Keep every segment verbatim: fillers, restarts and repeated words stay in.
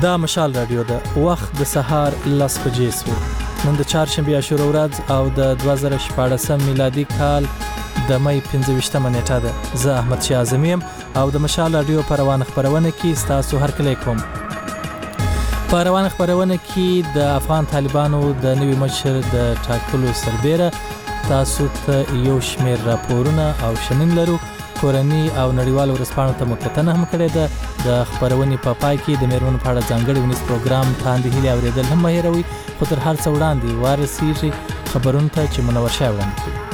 دا مشال رادیو ده وخت د سهار لس بجې سو نن د چهارشنبې عاشوره ورځ او د دوه زره شپاړسم میلادي کال د مې پنځه ویشتمه نیټه ده. زه احمد شاه اعظمي یم او د مشال رادیو په روانه خپرونه کې ستاسو هرکلی کوم. په روانه خپرونه کې د افغان طالبانو د نوي مشر د ټاکلو سربېره تاسو ته یو شمېر راپورونه او شنن لرو. کورني او نړیوالو ورځپاڼو ته مو کتنه هم کړې ده. د خپرونې په پای کې د میرمنو په اړه ځانګړی ونیز پروګرام تاندې هیلې اورېدل هم مه هېروئ. خو تر هر څه وړاندې ورسیږي خبرونو ته چې منور شاه وړاندې کوي.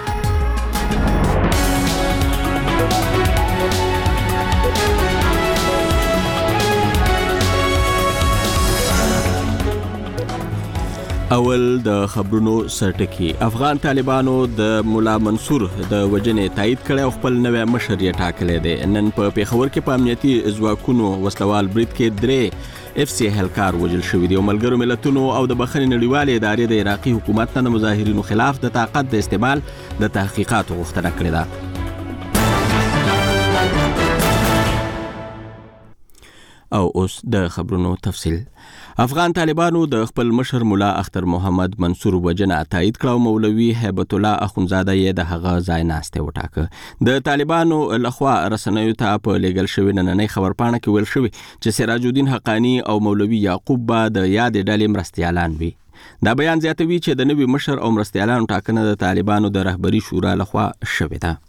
اول د خبرونو سرټکی. افغان طالبانو د مولا منصور د وجنې تایید کړی او خپل نوی مشر یې ټاکلی دی. نن په پیښور کې په امنیتي ځواکونو وسلوال برید کې درې اف سی اهلکار وژل شوي دي. ملګرو ملتونو او د بخښنې نړیوالې ادارې د عراقي حکومت نه د مظاهرینو خلاف د طاقت د استعمال د تحقیقاتو غوښتنه کړې ده. او اوس د خبرونو تفصیل. افغان طالبانو د خپل مشر مولا اختر محمد منصور وجنه تایید کړو. مولوي هیبت الله اخونزاده یې د هغه ځای ناسته وټاکه. د طالبانو لخوا رسنیو ته په لېږل شوی نننۍ خبرپاڼه کې ویل شوی چې سراج الدین حقانی او مولوي یعقوب به د یادې ډلې مرستیالان وي. دا بیان زیاتوي چې د نوي مشر او مرستیالانو ټاکنه د طالبانو د رهبري شورا لخوا شوې ده.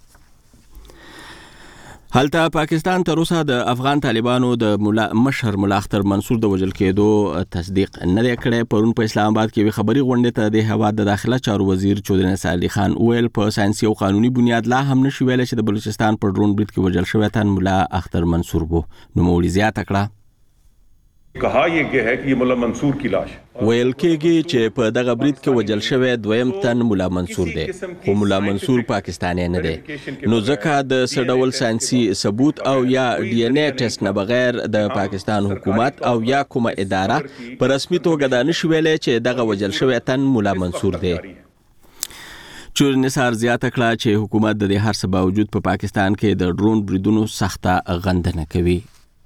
هلته پاکستان تر اوسه د افغان طالبانو د مولا مشر مولا اختر منصور د وژل کېدو تصدیق نه دی کړی. پرون په اسلام آباد کې خبري غونډې ته د هیواد د داخله چارو وزیر چودري نصر علي خان ویل په ساينسي او قانوني بنیاد لا هم نشي ویل چې د بلوچستان په ډرون برید کې وژل شوی تن مولا اختر منصور وو. نو مولوي زیاته کړه کہا یہ گیا ہے کہ یہ مولا منصور کی لاش ویل کېږي چې په دغه برید کې وژل شوی دویم تن مولا منصور دی. خو مولا منصور پاکستانی نه دی. نو ځکه د سډول ساينسي ثبوت او یا ډي ان اے ټیسټ نه بغیر د پاکستان حکومت او یا کومه اداره په رسمي توګه دا نشي ویلای چې دغه وژل شوی تن مولا منصور دی. چودري نصر زیاته کړه چې حکومت د دې هر څه باوجود په پاکستان کې د ډرون بریدونو سخته غندنه کوي.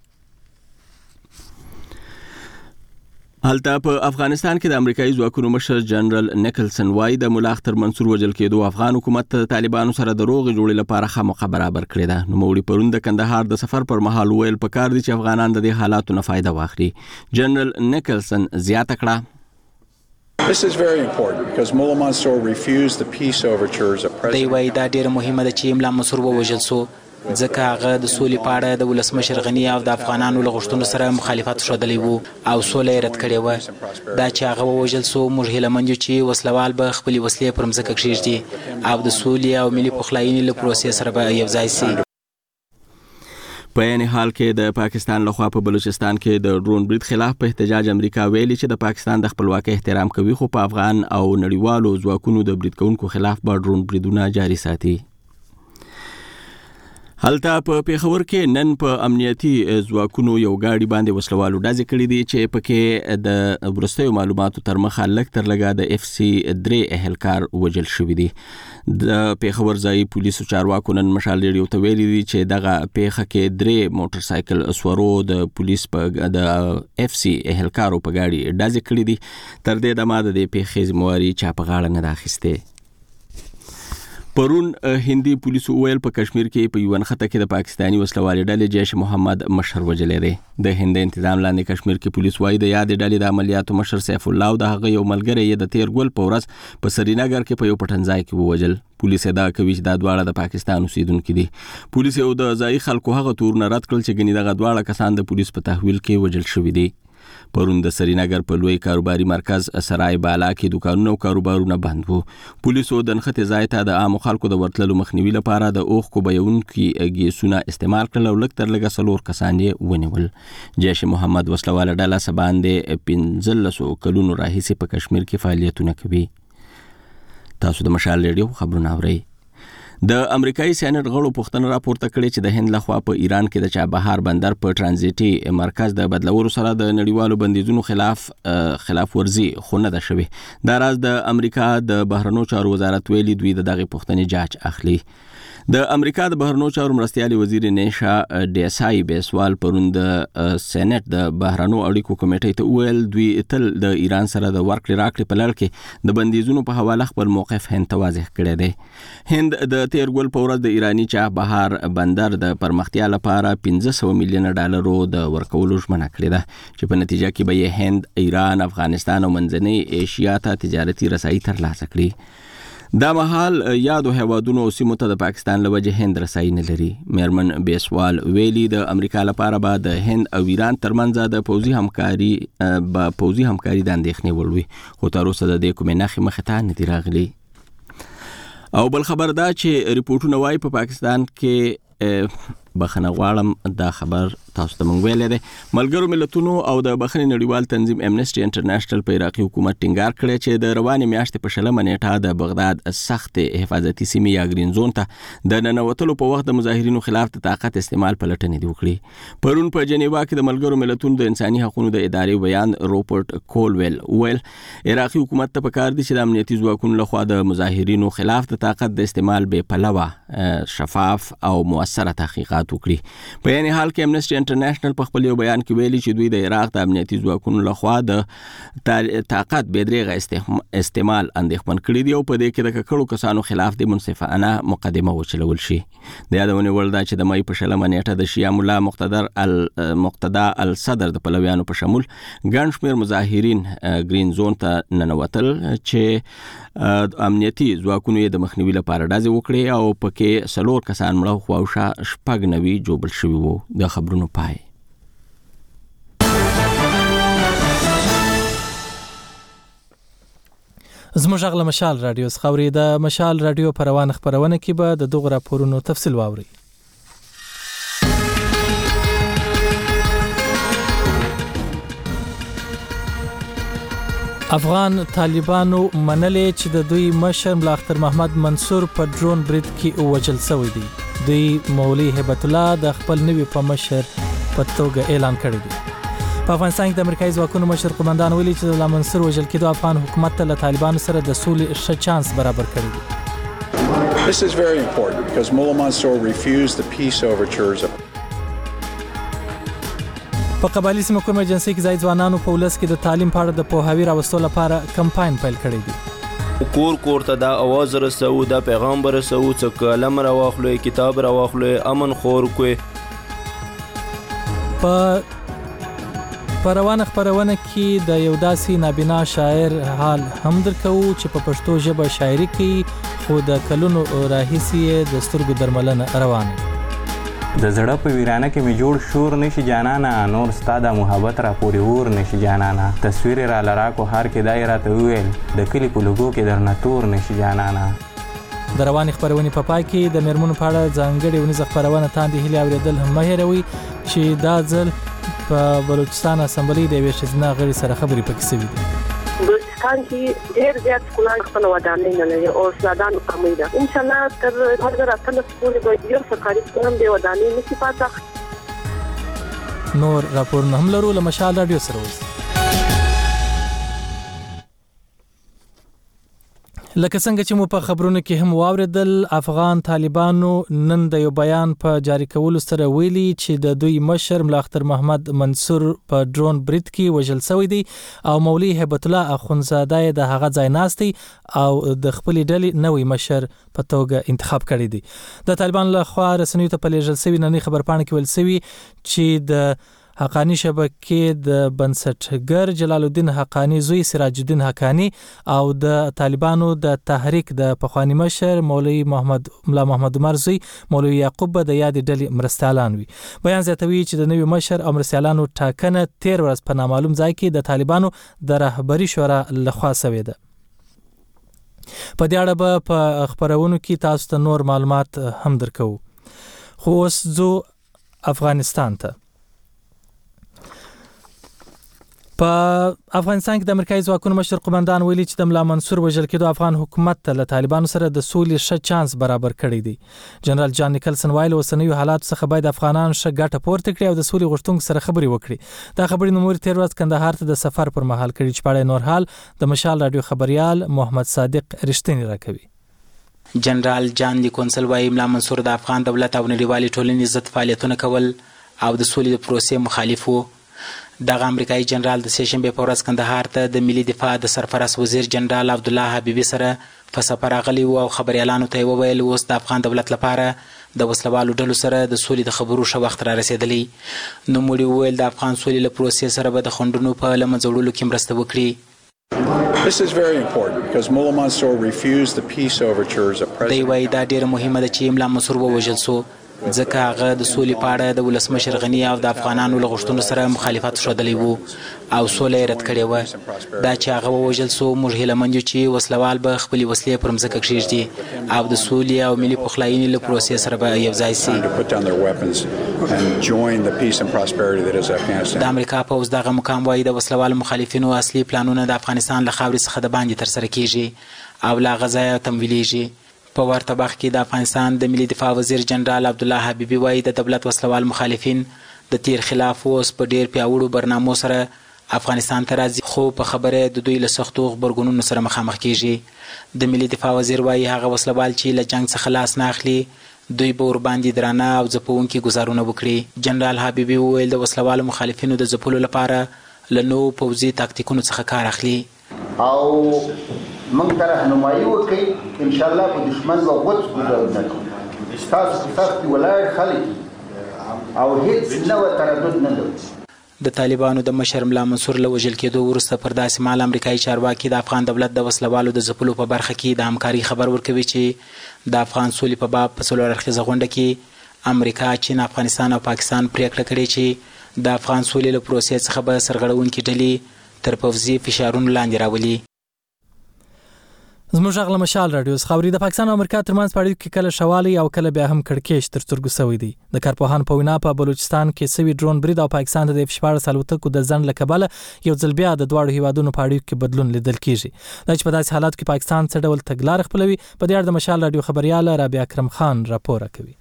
هلته په افغانستان کې د امریکایي ځواکونو مشر جنرال نیکلسن وای د مولا اختر منصور وژل کېدو افغان حکومت ته طالبانو سره د روغې جوړې لپاره خامخا برابر کړې ده. نوموړي پرون د کندهار د سفر پر مهال ویل پکار دي چې افغانان د دې حالاتو نه فایده واخلي. جنرال نیکلسن زیاته کړه This is very important because Mullah Mansour refused the peace overtures of President. دی وای دا ډیره مهمه ده چې مولا منصور ووژل سو ځکه هغه د سولې په اړه د ولسمشر غني او د افغانانو له غوښتنو سره مخالفت ښودلی وو او سوله یې رد کړې وه. دا چې هغه ووژل سو موږ هیله مند یو چې وسلوال به خپلې وسلې پر مځکه کښېږدي او د سولې او ملي پخلاینې له پروسې سره به یو ځای سي. په عین حال کې د پاکستان لخوا په بلوچستان کې د ډرون برید خلاف په احتجاج امریکا ویلي چې د پاکستان د خپلواکۍ احترام کوي خو په افغان او نړیوالو ځواکونو د برید کوونکو خلاف به ډرون بریدونه جاري ساتي. هلته په پیښور کې نن په امنیتي ځواکونو یو گاډي باندې وسلوالو ډزې کړې دي چې پکې د وروستیو معلوماتو تر مخه لږ تر لږه د اف سی درې اهلکار وژل شوي دي. د پیښور ځایي پولیسو چارواکو نن مشال ریډیو ته ویلي دي چې دغه پیښه کې درې موټر سایکل سورو د پولیس په د اف سی اهلکارو په گاډي ډزې کړې دي. تر دې دمه د دې پیښې ذمہواري چا په غاړه نه ده اخیستې. پرون هندي پولیسو ویل په کشمیر کې په یو نښته کې د پاکستانی وسلوالې ډلې جیش محمد مشر وژلی دی. د هند انتظام لاندې کشمیر کې پولیس وایي د یادې ډلې د عملیاتو مشر سیف الله او د هغه یو ملګری یې د تیر ګل په ورځ په سرینګر کې په یو پټنځای کې ووژل. پولیس ادعا کوي چې دا دواړه د پاکستان اوسیدونکي دي. پولیس یو د ځایي خلکو هغه تورونه رد کړل چې ګنې دغه دواړه کسان د پولیس په تحویل کې وژل شوي دي. پرون د سرینګر په لوی کاروباري مرکز سرای بالا کې دکانونه او کاروبارونه بند وو. پولیسو د نښتې ځای ته د عامو خلکو د ورتللو مخنیوي لپاره د اوښکو بهیونکي ګیسونه استعمال کړل او لږ تر لږه څلور کسان یې ونیول. جیش محمد وسلواله ډله څه باندې پنځلسو کلونو راهیسې په کشمیر کې فعالیتونه کوي. تاسو د مشال ریډیو خبرونه اورئ. د امریکایي سېنات غړو پوښتنه راپورته کړې چې د هند لخوا په ایران کې د چابهار بندر په ترانزیټي مرکز د بدلولو سره د نړیوالو بندیزونو خلاف خلاف ورزي خو نه ده شوې. دا راز د امریکا د بهرنیو چارو وزارت ویلي دوی د دغه پوښتنې جاج اخلي. د امریکا د بهرنیو چارو مرستیالي وزیر نیشا ډیسای بیسوال پرون د سېنات د بهرنیو اړیکو کمیټې ته ویل دوی تل د ایران سره د ورکړې راکړې په لړ کې د بندیزونو په حواله خپل موقف هند ته واضح کړی دی. هند د تیر ګول په ورځ د ایرانی چاه بهار بندر د پرمختیا لپاره پنځه سوه میلیونه ډالرو د ورکولو ژمنه کړې ده چې په نتیجه کې به یې هند، ایران، افغانستان او منځنۍ ایشیا ته تجارتي رسایي ترلاسه کړي. دا مهال یادو هیوادونو او سیمو ته د پاکستان له وجې هند رسایي نه لري. میرمن بیسوال ویلي د امریکا لپاره به د هند او ایران ترمنځ د پوځي همکاري به پوځي همکاري د اندېښنې وړ وي، خو تر اوسه د دې کومې نښې مخې ته نه دي راغلي. او بل خبر دا چې ریپورټونه وایي په پاکستان کې بخنه غواړم دا خبر تاسو ته مونږ ویلې ده. ملګرو ملتونو او د بخښنې نړیوال تنظیم امنیسټي انټرنیشنل په عراقي حکومت ټینګار کړی چې د روانې میاشتې په شلمه نیټه د بغداد سخت حفاظتي سیمې یا ګرین زون ته د ننوتلو په وخت د مظاهرینو خلاف د طاقت استعمال پلټنې دي وکړي. پرون په جنیوا کې د ملګرو ملتونو د انساني حقوقو د ادارې بیان روبرټ کولویل ویل عراقي حکومت ته پکار دي چې د امنیتي ځواکونو لخوا د مظاهرینو خلاف د طاقت د استعمال بې پلوه، شفاف او موثره تحقیقات وکړي. په یعنی حال کې امنیسټي انټرنیشنل په خپل یو بیان کې ویلي چې دوی د عراق د امنیتي ځواکونو لخوا د طاقت بې دریغه استعمال اندېښمن کړي دي او په دې کې د ککړو کسانو خلاف د منصفانه مقدمه وچلول شي. د یادونې وړ ده چې د مې په شلمه نیټه د شیعه ملا مقتدر المقتدا الصدر د پلویانو په شمول ګڼ شمېر مظاهرین ګرین زون ته ننوتل چې امنیتي ځواکونو یې د مخنیوي لپاره ډزې وکړې او پکې څلور کسان مړه خواوشا شپږ نوي جوړل شوي وو. د خبرونو پای. زموږ غږ له مشال رادیو څخه اورئ. د مشال رادیو په روانه خپرونه کې به د دغو راپورونو تفصیل واورئ. افغان طالبانو منلې چې د دوی مشر ملا اختر محمد منصور په ډرون برید کې وژل شوی دی. دوی مولوي هیبت الله د خپل نوي په مشر په توګه اعلان کړی دی. په افغانستان کې د امریکایي ځواکونو مشر قومندان ویلي چې د ملا منصور وژل کېدو افغان حکومت ته له طالبانو سره د سولې ښه چانس برابر کړی دی. This is very important because Mullah Mansour refused the peace overtures of په قبایلي سیمو کوم ایجنسي کې ځای ځوانانو په ولس کې د تعلیم په اړه د پوهاوي راوستلو لپاره کمپاین پیل کړی دی. کور کور ته دا اواز رسو، دا پیغام رسو چې قلم راواخلو، کتاب راواخلو، امن خور کوی. په په روانه خبرونه کې د یو داسې نابینا شاعر حال هم درکو چې په پښتو ژبه شاعري کوي خو د کلونو راهیسې د سترګو درملنه روانه. د زړه په ویرانه کې می جوړ شور نشي جانانا، نور ستا د محبت را پورې ور نشي جانانا. تصویر را لرا کو هر کې دایره ته ویل د کلی په لوګو کې درنه تور نشي جانانا. د روانې خبرونې په پای کې د میرمنو په اړه ځانګړې ونیزه خبرونه تاندې هیلې اورېدل هم مه هېروئ چې دا ځل په بلوچستان اسمبلۍ د یوې ښځینه غړي سره خبرې پکې شوي دي. بلوچستان کې ډېر زیات ښکلا خپل ودانۍ نه لري او استادانو کمۍ ده. انشاءالله تر دوه زره اتلس پورې به یو سرکاري سکول هم بې ودانۍ نشي پاته. نور راپورونه هم لرو له مشال راډیو سره اوسئ. لکه څنګه چې مو په خبرونو کې هم واوریدل، افغان طالبانو نن د یو بیان په جاری کولو سره ویلي چې د دوی مشر ملا اختر محمد منصور په ډرون برید کې وژل شوی دی او مولوي هیبت الله اخونزاده د هغه ځای ناستي او د خپل ډلې نوې مشر په توګه انتخاب کړی دی. د طالبانو لخوا رسنیو ته په لیږل شوی نننۍ خبرپاڼه کې ویل شوی چې د حقانی شبکې د بنسټګر جلال الدین حقانی زوی سراج الدین حقانی او د طالبانو د تحریک د پخوانی مشر مولوی محمد ملا محمد عمر زوی مولوی یعقوب د یاد ډلې مرستیالان وي. بیان زیاتوي چې د نوي مشر او مرستیالانو ټاکنه تیر ورځ په نامعلوم ځای کې د طالبانو د رهبری شورا لخوا شوې ده. په دې اړه به په خبرونو کې تاسو ته نور معلومات هم درکو. خو اوس ځو افغانستان ته. په افغانستان کې د امریکایي ځواکونو مشر قومندان ویلي چې د ملا منصور وژل کېدو افغان حکومت ته له طالبانو سره د سولې ښه چانس برابر کړی دی. جنرال جان نیکلسن وایي له اوسنیو حالاتو څخه باید افغانان ښه ګټه پورته کړي او د سولې غوښتونکو سره خبرې وکړي. دا خبرې نوموړي تېر ورځ کندهار ته د سفر پر مهال کړي چې په اړه نور حال د مشال راډیو خبریال محمد صادق رښتینی راکوي. جنرال جان لیکونسل وایي ملا منصور د افغان دولت او نړیوالې ټولنې ضد فعالیتونه کول او د سولې د پروسې مخالف و. دغه امریکایي جنرال د سې شنبې په ورځ کندهار ته د ملي دفاع د سرپرست وزیر جنرال عبدالله حبیبي سره په سفر راغلی و او خبریالانو ته یې وویل اوس د افغان دولت لپاره د وسلوالو ډلو سره د سولې د خبرو ښه وخت را رسېدلی. نوموړي وویل د افغان سولې له پروسې سره به د خنډونو په له منځه وړلو کې مرسته وکړي. This is very important because Mullah Mansour refused the peace overtures of President. دی وایي دا ډیره مهمه ده چې ملا منصور ووژل سو ځکه هغه د سولې په اړه د ولسمشر غني او د افغانانو له غوښتنو سره مخالفت ښودلی و او سوله یې رد کړې وه. دا چې هغه ووژل سو موږ هیله یو چې وسلوال به خپلې وسلې پر مځکه کښېږدي او د سولې او ملي پخلاینې له پروسې سره به یو ځای سي. د امریکا پوځ دغه مقام وایي د وسلوالو مخالفینو اصلي پلانونه د افغانستان له خاورې څخه د باندې ترسره کیږي او له هغه ځایه تمویلیږي. په ورته وخت کې د افغانستان د ملي دفاع وزیر جنرال عبدالله حبیبي وایي د دولت وسلوال مخالفین د تیر خلاف اوس په ډیر پیاوړو برنامو سره افغانستان ته راځي خو په خبره د دوی له سختو غبرګونونو سره مخامخ کیږي. د ملي دفاع وزیر وایي هغه وسلوال چې له جنگ څخه لاس نه اخلي دوی به ورباندې درانه او ځپونکي ګزارونه وکړي. جنرال حبیبي وویل د وسلوالو مخالفینو د ځپلو لپاره له نوو پوځي تاکتیکونو څخه کار اخلي او موږ ته رهنمایي وکړي ان شاء الله په دښمن به غوڅ ګذار نه کوو. ستاسو په سخت کې ولاړ خلک او هېڅ نوی تردد نه لرو. د طالبانو د مشر ملا منصور له وژل کېدو وروسته پر داسې مهال امریکایي چارواکي د افغان دولت د وسلوالو د ځپلو په برخه کې د همکاري خبر ورکوي چې د افغان سولې په باب په څلور اړخیزه غونډه کې امریکا، چین، افغانستان او پاکستان پریکړه کړې چې د افغان سولې له پروسې څخه به سرغړونکي ډلې تر پوځي فشارونو لاندې راولي. زموږ غږ له مشال راډیو څخه اوري. د پاکستان او امریکا ترمنځ په اړیکو کې کله شوالی او کله بیا هم کړکېچ تر سترګو سوی دی. د کارپوهانو په وینا په بلوچستان کې سوي ډرون برید او پاکستان ته د اف شپاړس الوتکو د ځنډ له کبله یو ځل بیا د دواړو هیوادونو په اړیکو کې بدلون لیدل کیږي. دا چې په داسې حالاتو کې پاکستان څه ډول تګلارې خپلوي په دې اړه د مشال راډیو خبريال رابعه اکرم خان راپور کوي.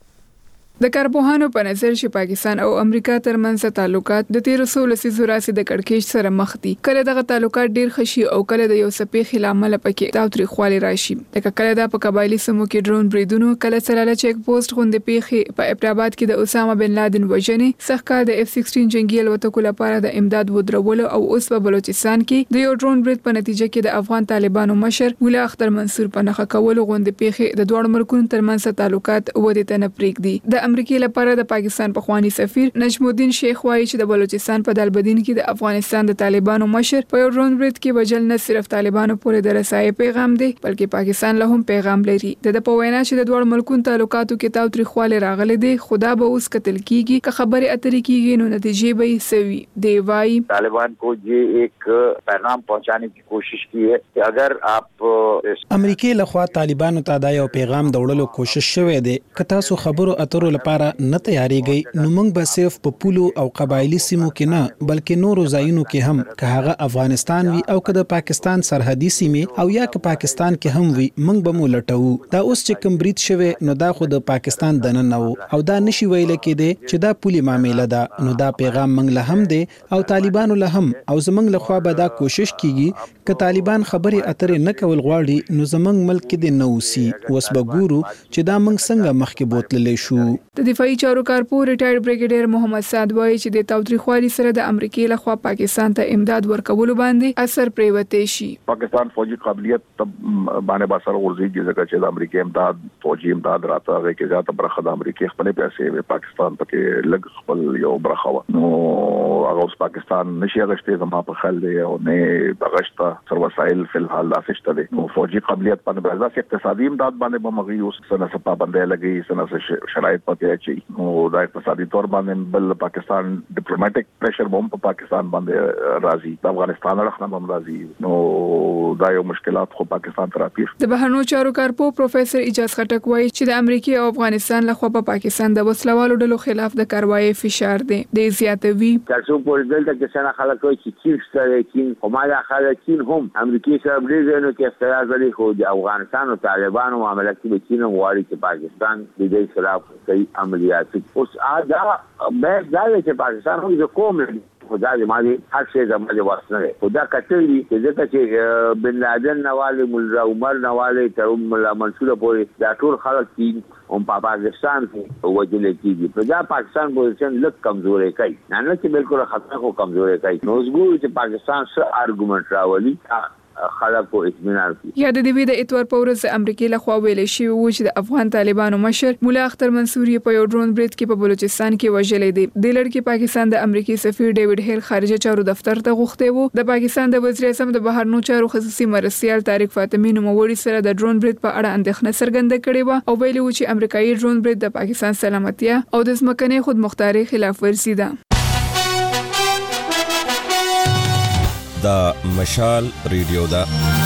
د کارپوهانو په نظر چې پاکستان او امریکا ترمنځ تعلقات د تیر څو لسیزو راځي د کړکېچ سره مخ دي. کله دغه تعلقات ډیر خشي او کله د یو سپې خلامل پکې تاوتریخوالی راشي. د کله د په قبایلی سمو کې ډرون بریدونو کله سلاله چیک پوسټ غونډې پیخي په ابټاباد کې د اسامه بن لادن وژنې څخه د اف سیکسټین جنگي الوتکو لپاره د امداد ودرول او اوس په بلوچستان کې د یو ډرون برید په نتیجه کې د افغان طالبانو مشر مولا اختر منصور په نخښه کولو غونډې پیخي د دوه ملکونو ترمنځ تعلقات ودې ته نه پرېږدي. د امریکا لپاره د پاکستان پخوانی سفیر نجم الدین شیخ وایي چې د بلوچستان په دالبدین کې د افغانستان د طالبانو مشر په یو ډرون برید کې وژل نه صرف طالبانو پورې د رسایي پیغام دی بلکې پاکستان له هم پیغام لري. د په وینا چې د دوه ملکونو تعلقاتو کې تاوتریخوالی راغلی دی خدا به اوس قتل کیږي که خبرې اترې کیږي نو نتیجې به یې سوي. دی وایي طالبان کو یہ ایک پیغام پہنچانے کی کوشش کی ہے کہ اگر آپ امریکای لخوا طالبانو ته دا یو پیغام دوړلو کوشش شوې ده که تاسو خبرو اترو لپاره نه تیاریږئ نو موږ به صرف په پولو او قبایلی سیمو کې نه بلکې نورو ځایونو کې هم که هغه افغانستان وي او که د پاکستان سرحدي سیمې او یا که پاکستان کې هم وي موږ به مو لټوو. دا اوس چې کوم برید شوی نو دا خو د پاکستان دننه وو او دا نشي ویل کېدی چې دا پولي معامله ده. نو دا پیغام موږ له هم دی او طالبانو له هم او زموږ له خوا به دا کوشش کیږي که طالبان خبرې اترې نه کول غواړي نو زموږ ملک کې د نوسی اوس به ګورو چې دا موږ څنګه مخکې بوتللی شو. د دفاعي چارو کارپور ریټایرډ بریګیډیر محمد سعد وایي چې د تاوتریخوالي سره د امریکای لخوا پاکستان ته امداد ورکول باندې اثر پریوتی شي. پاکستان فوجي قابلیت باندې باسر ورزيږي ځکه چې د امریکای امداد فوجي امداد راته هغه کې زیاته برخه د امریکای خپل پیسې پاکستان پکې لګ خپل یو برخه نو هغه اوس پاکستان نشي غشته زما په خل دی او نه بغشته سر وسایل فل حال داسشته دي نو فوجي قابلیت باندې بازار اقتصادي امداد باندې به مغي اوس سنه سپا باندې لګي سنه شرایط پته اچي نو دا اقتصادي تور باندې بل پاکستان ډیپلوماټیک پریشر بم په پاکستان باندې راځي د افغانستان اړخ نه هم راځي نو دا یو مشکلات خو پاکستان ته راپیښ. د بهرنیو چارو کارپو پروفیسور اجاز خټک وایي چې د امریکای او افغانستان لخوا په پاکستان د وسلوالو ډلو خلاف د کاروایی فشار دی. د زیاتوي تاسو په دلته کې څنګه خلک وایي چې چین سره چین کومه خلک چین هم امریکای سره بریځنو کې اختلاف لري خو د افغانستان او طالبانو معاملې کې چین غواړي چې پاکستان د دې خلاف کوي عملیات. اوس دا به دا چې پاکستان هم د کوم خدا دې ما دې هر شي زما دې واسنه خدا کتلی چې ځکه چې بن لادن نواله مولا عمر نواله تر مولا منصور پورې دا ټول خلک دي هم په پاکستان کې وجل کېږي په دا پاکستان پوزیشن لږ کمزورې کوي نه نه چې بالکل خطر خو کمزورې کوي نو زګور چې پاکستان څه ارګومنټ راولي خلکو اطمینان کی یا د دې د اتوار په ورځ د امریکای لخوا ویلې شوی و چې د افغان طالبانو مشر مولا اختر منصوري په یو ډرون برید کې په بلوچستان کې وژلې دي د لړکی پاکستان د امریکای سفیر ډیوډ هیل خارجه چارو دفتر ته غوښته وو د پاکستان د وزیر اعظم د بهرنیو چارو خصوصي مرستیال طارق فاطمی نوموړي سره د ډرون برید په اړه اندېښنه څرګنده کړې و او ویلي و چې امریکایي ډرون برید د پاکستان سلامتیا او د ځمکنۍ خودمختارۍ خلاف ورزي ده. دا مشال ریډیو دا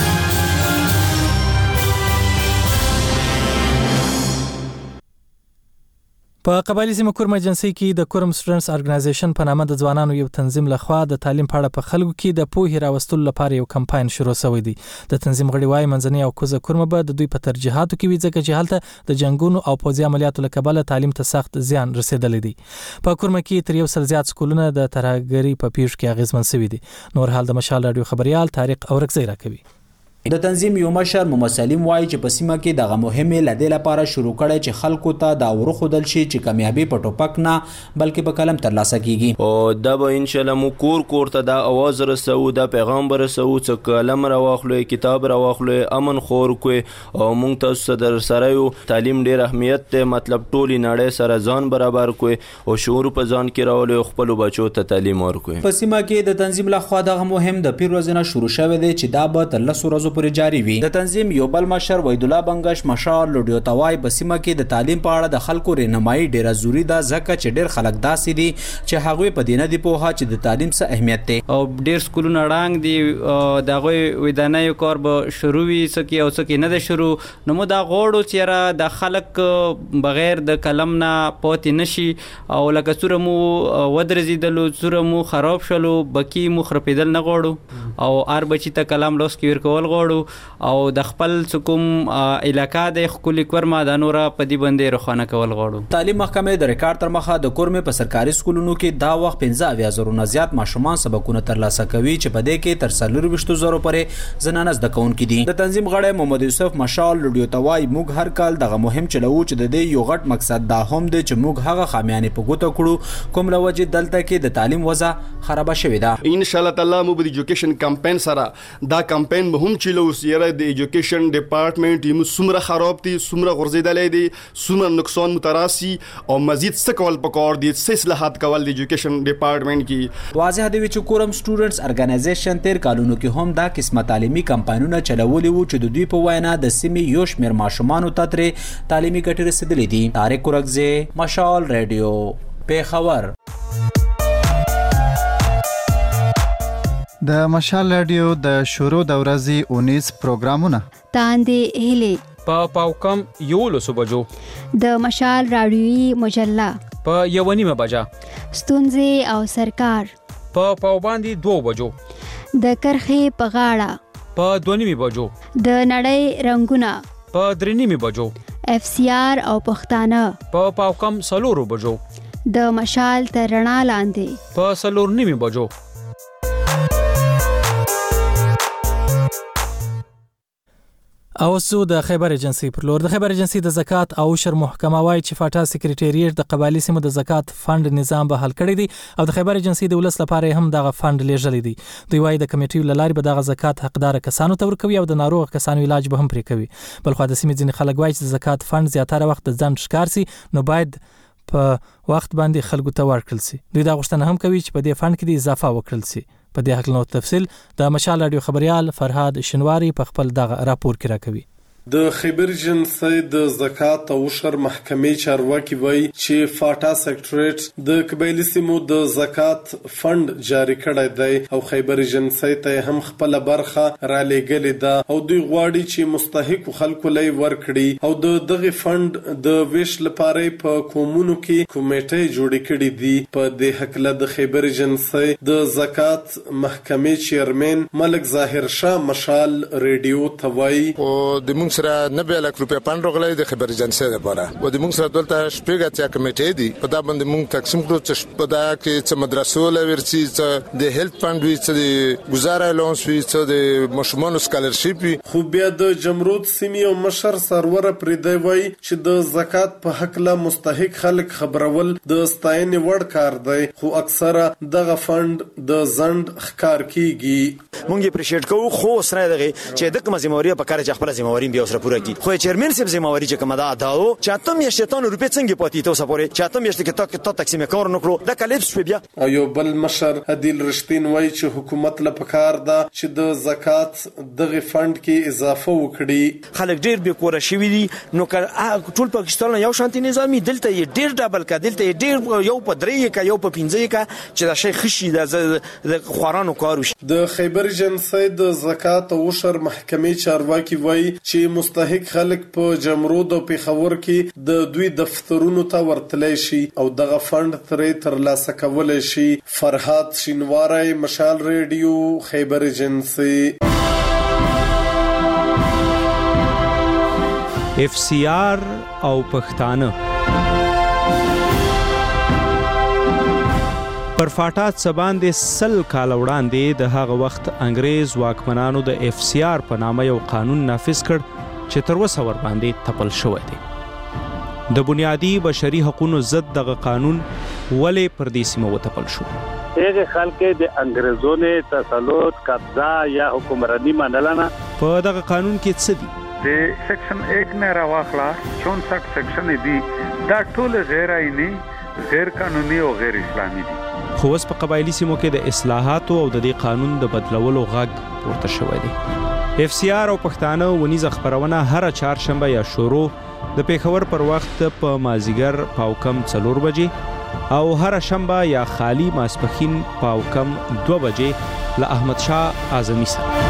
په قبایلی سیمو کورم ایجنسی کې د کورم سټوډنټس ارګنایزیشن په نامه د ځوانانو یو تنظیم لخوا د تعلیم په اړه په خلکو کې د پوهې راوستلو لپاره یو کمپاین شروع شوی دی. د تنظیم غړي وايي منځنۍ او کوزه کورم به د دوی په ترجیحاتو کې وي ځکه چې هلته د جنگونو او پوځي عملیاتو له کبله تعلیم ته سخت زیان رسیدلی دی. په کورم کې تر یو سل زیات سکولونه د ترهګری په پیښ کې اغیزمن شوي دي. نور حال د مشال رادیو خبريال طارق اورکزی راکوي. د تنظیم یو مشر محمد سلیم وایي چې په سیمه کې دغه مهمه لدې لپاره شروع کړي چې خلکو ته دا ورخدل شي چې کامیابی په ټوپک نه بلکې په قلم ترلاسه کیږي او دا به ان شاء الله مو کور کور ته دا आवाज رسو دا پیغام رسو چې قلم راواخلو کتاب راواخلو امن خور کوی او مونږ تاسو در سره یو تعلیم ډیر اهمیت ته مطلب ټولي نړۍ سره ځان برابر کوی او شعور په ځان کې راولو خپل بچو ته تعلیم ورکوي. په سیمه کې د تنظیم لخوا دغه مهم د پیر ورځې شروع شوه دی چې دا به تر لسو ورځو پورې جاری وي. د تنظیم یو بل مشر وحید الله بنگش مشال لوډیو توای په سیمه کې د تعلیم په اړه د خلکو رهنمایي ډیره ضروری ده ځکه چې ډیر خلک داسې دي چې هغه په دینه دی په هغه چې د تعلیم څه اهمیت دی او ډیر سکولونه رنګ دي دغه ودانۍ کار به شروع وي سکی او سکی نه ده شروع نو مو دا غوړو چې د خلک بغیر د قلم نه پاتې نشي او لکه سوره مو ودرزیدلو سوره مو خراب شلو بکی مو خرپیدل نه غوړو او ار بچی ته قلم لوس کې ور کول غوړو او د خپل کوم علاقہ د خپل کورما د نور په دی باندې روخانه کول غواړو. تعلیم محکمه د ریکارډ تر مخه د کورمه په سرکاري سکولونو کې دا وخت پنځه اویا زره نه زیات ماشومان سبقونه ترلاسه کوي چې په دې کې تر څلور وشتو زره پورې زنانه زده کوونکي دي. د تنظیم غړی محمد یوسف مشال لوډیو توای موږ هر کال دغه مهم چلو چې د دې یو غټ مقصد دا هم دی چې موږ هغه خامیانې په ګوتو کړو کوم لوجه دلته کې د تعلیم وضع خراب شوې ده. ان شاء الله تعالی مو د ایجوکیشن کمپاین سره دا کمپاین به هم چلو سیره د ایجوکیشن ډپارټمنټ یم سمره خراب دي سمره غرزیدلې دي سمره نقصان متراسي او مزید څه کول پکار دي څه اصلاحات کول د ایجوکیشن ډپارټمنټ کې. واضح دی چې کورم سټوډنټس ارګنایزیشن تیر کالونو کې هم دا قسمه تعلیمي کمپاینونه چلولي وو چې د دوی په وینا د سیمې یو شمېر ماشومان ته تر تعلیمي ګټې رسیدلې دي. طارق اورکزی مشال رادیو پیښور. د مشال رادیو د شروع د ورځې اونیز پروګرامونه تاندې هلي په پاوکم یو لسو بجو د مشال رادیوي مجله په یو نیمه بجا ستونزې او سرکار په پاو باندې دو بجو د کرخې په غاړه په دو نیمه بجو د نړۍ رنگونه په درې نیمه بجو اف سی آر او پښتانه په پاوکم سلورو بجو د مشال تر رڼا لاندې په سلور نیمه بجو. او سو د خیبر ایجنسی پر لور د خیبر ایجنسی د زکات او عشر محکمه وايي چې فاټا سکریټریټ د قبایلی سیمو د زکات فند نظام به حل کړی دی او د خیبر ایجنسی د ولس لپاره هم دغه فند لیږلی دی. دوی وايي د کمیټې لاري به دغه زکات حقدار کسانو ته ورکوي او د ناروغ کسانو علاج به هم پرې کوي. بل خو د سیمې ځینې خلک وايي چې زکات فند زیاتره وخت د ځان ښکار سي نو باید په وخت باندې خلکو ته ورکړل سي. دوی دا غوښتنه هم کوي چې په دې فند کې د اضافه وکړل سي. په دې حق نو تفصیل د مشال رادیو خبريال فرهاد شنواری په خپل دغه راپور کې راکوي. د خیبر ایجنسی د زکات او عشر محکمې چارواکي وایي چې فاټا سکریټریټ د قبایلی سیمو د زکات فند جاری کړی دی او خیبر ایجنسی ته هم خپل برخه را لېږلې ده او دوی غواړي چې مستحق خلکو لای ورکړي او د دغه فند د ویش لپاره په کومونو کې کمیټې جوړې کړې دي. په دې حق له د خیبر ایجنسی د زکات محکمې چیرمن ملک ظاهر شاه مشال ریډیو ته وایي او د موږ موږ سره نوي لک روپیا فند راغلی د خبر ایجنسی لپاره و د موږ سره دلته شپږ اتیا کمیټې دي په دا باندې موږ تقسیم کړو چې په دا کې څه مدرسو لورسي څه د هیلث فند وي څه د گزاره لونس وي څه د مشمول سکالرشپ وي. خو بیا د جمرود سیمې او مشر سرور پرې دی وای چې د زکات په حق لا مستحق خلک خبرول د ستاینې وړ کار دی خو اکثره دغه فند د زند ښکار کیږي. مونږ اپریشیټ کوو خو سره دغه چې د کوم ذمہواری په کار چې خپل ذمہواری بیا سره پوره کړي خو چیرمن سیب ذمہواری چې کوم دا داو چې اتم یې شیطان روپې څنګه پاتې ته سپوري چې اتم یې چې ته ته تقسیم کار نکړو د کلیپس په بیا. ایو بل مشر عادل رشتین وای چې حکومت له پکار دا چې د زکات دغه فند کې اضافه وکړي. خلک ډیر به کور شوی دي نو ټول پاکستان یو شانتي نظامی دلته یې ډیر ډبل کا دلته یې ډیر یو په درې کا یو په پنځه کا چې دا شي خشي د خوارانو کار وشي. د خیبر ایجنسی د زکات او عشر محکمې چارواکي وای چې مستحق خلک په جمرود او پیښور کې د دوی دفترونو ته ورتللی شي او دغه فند ترې ترلاسه کولی شي. فرهاد شینواری، مشال ریډیو، خیبر ایجنسی. اف سی آر او پښتانه پر فاټات سباندې سل کال وړاندې د هغه وخت انګريز واکمنانو د اف سی آر په نامه یو قانون نافذ کړ چې تر اوسه ور باندې تپل شوی دی. د بنیادی بشري حقوقو ضد دغه قانون ولې پر دې سیمه وتپل شو؟ هغه خلک د انګريزونو تسلط قبضه یا حکمرانی منلنه. په دغه قانون کې څه دي؟ د سیکشن ایک نه راوخلا چونسठ سیکشن دي دا ټول غیر آئینی، غیر قانوني او غیر اسلامي دي. خو اوس په قبایلی سیمو کې د اصلاحاتو او د دې قانون د بدلولو غږ پورته شوی دی. اف سی آر او پښتانه ونیزه خبرونه هر چهارشنبه یا شروع د پیښور پر وخت په مازیګر پاو کم څلور بجې او هر شنبه یا خالی ماسپخین پاو کم دو بجې له احمد شاه اعظمي سره.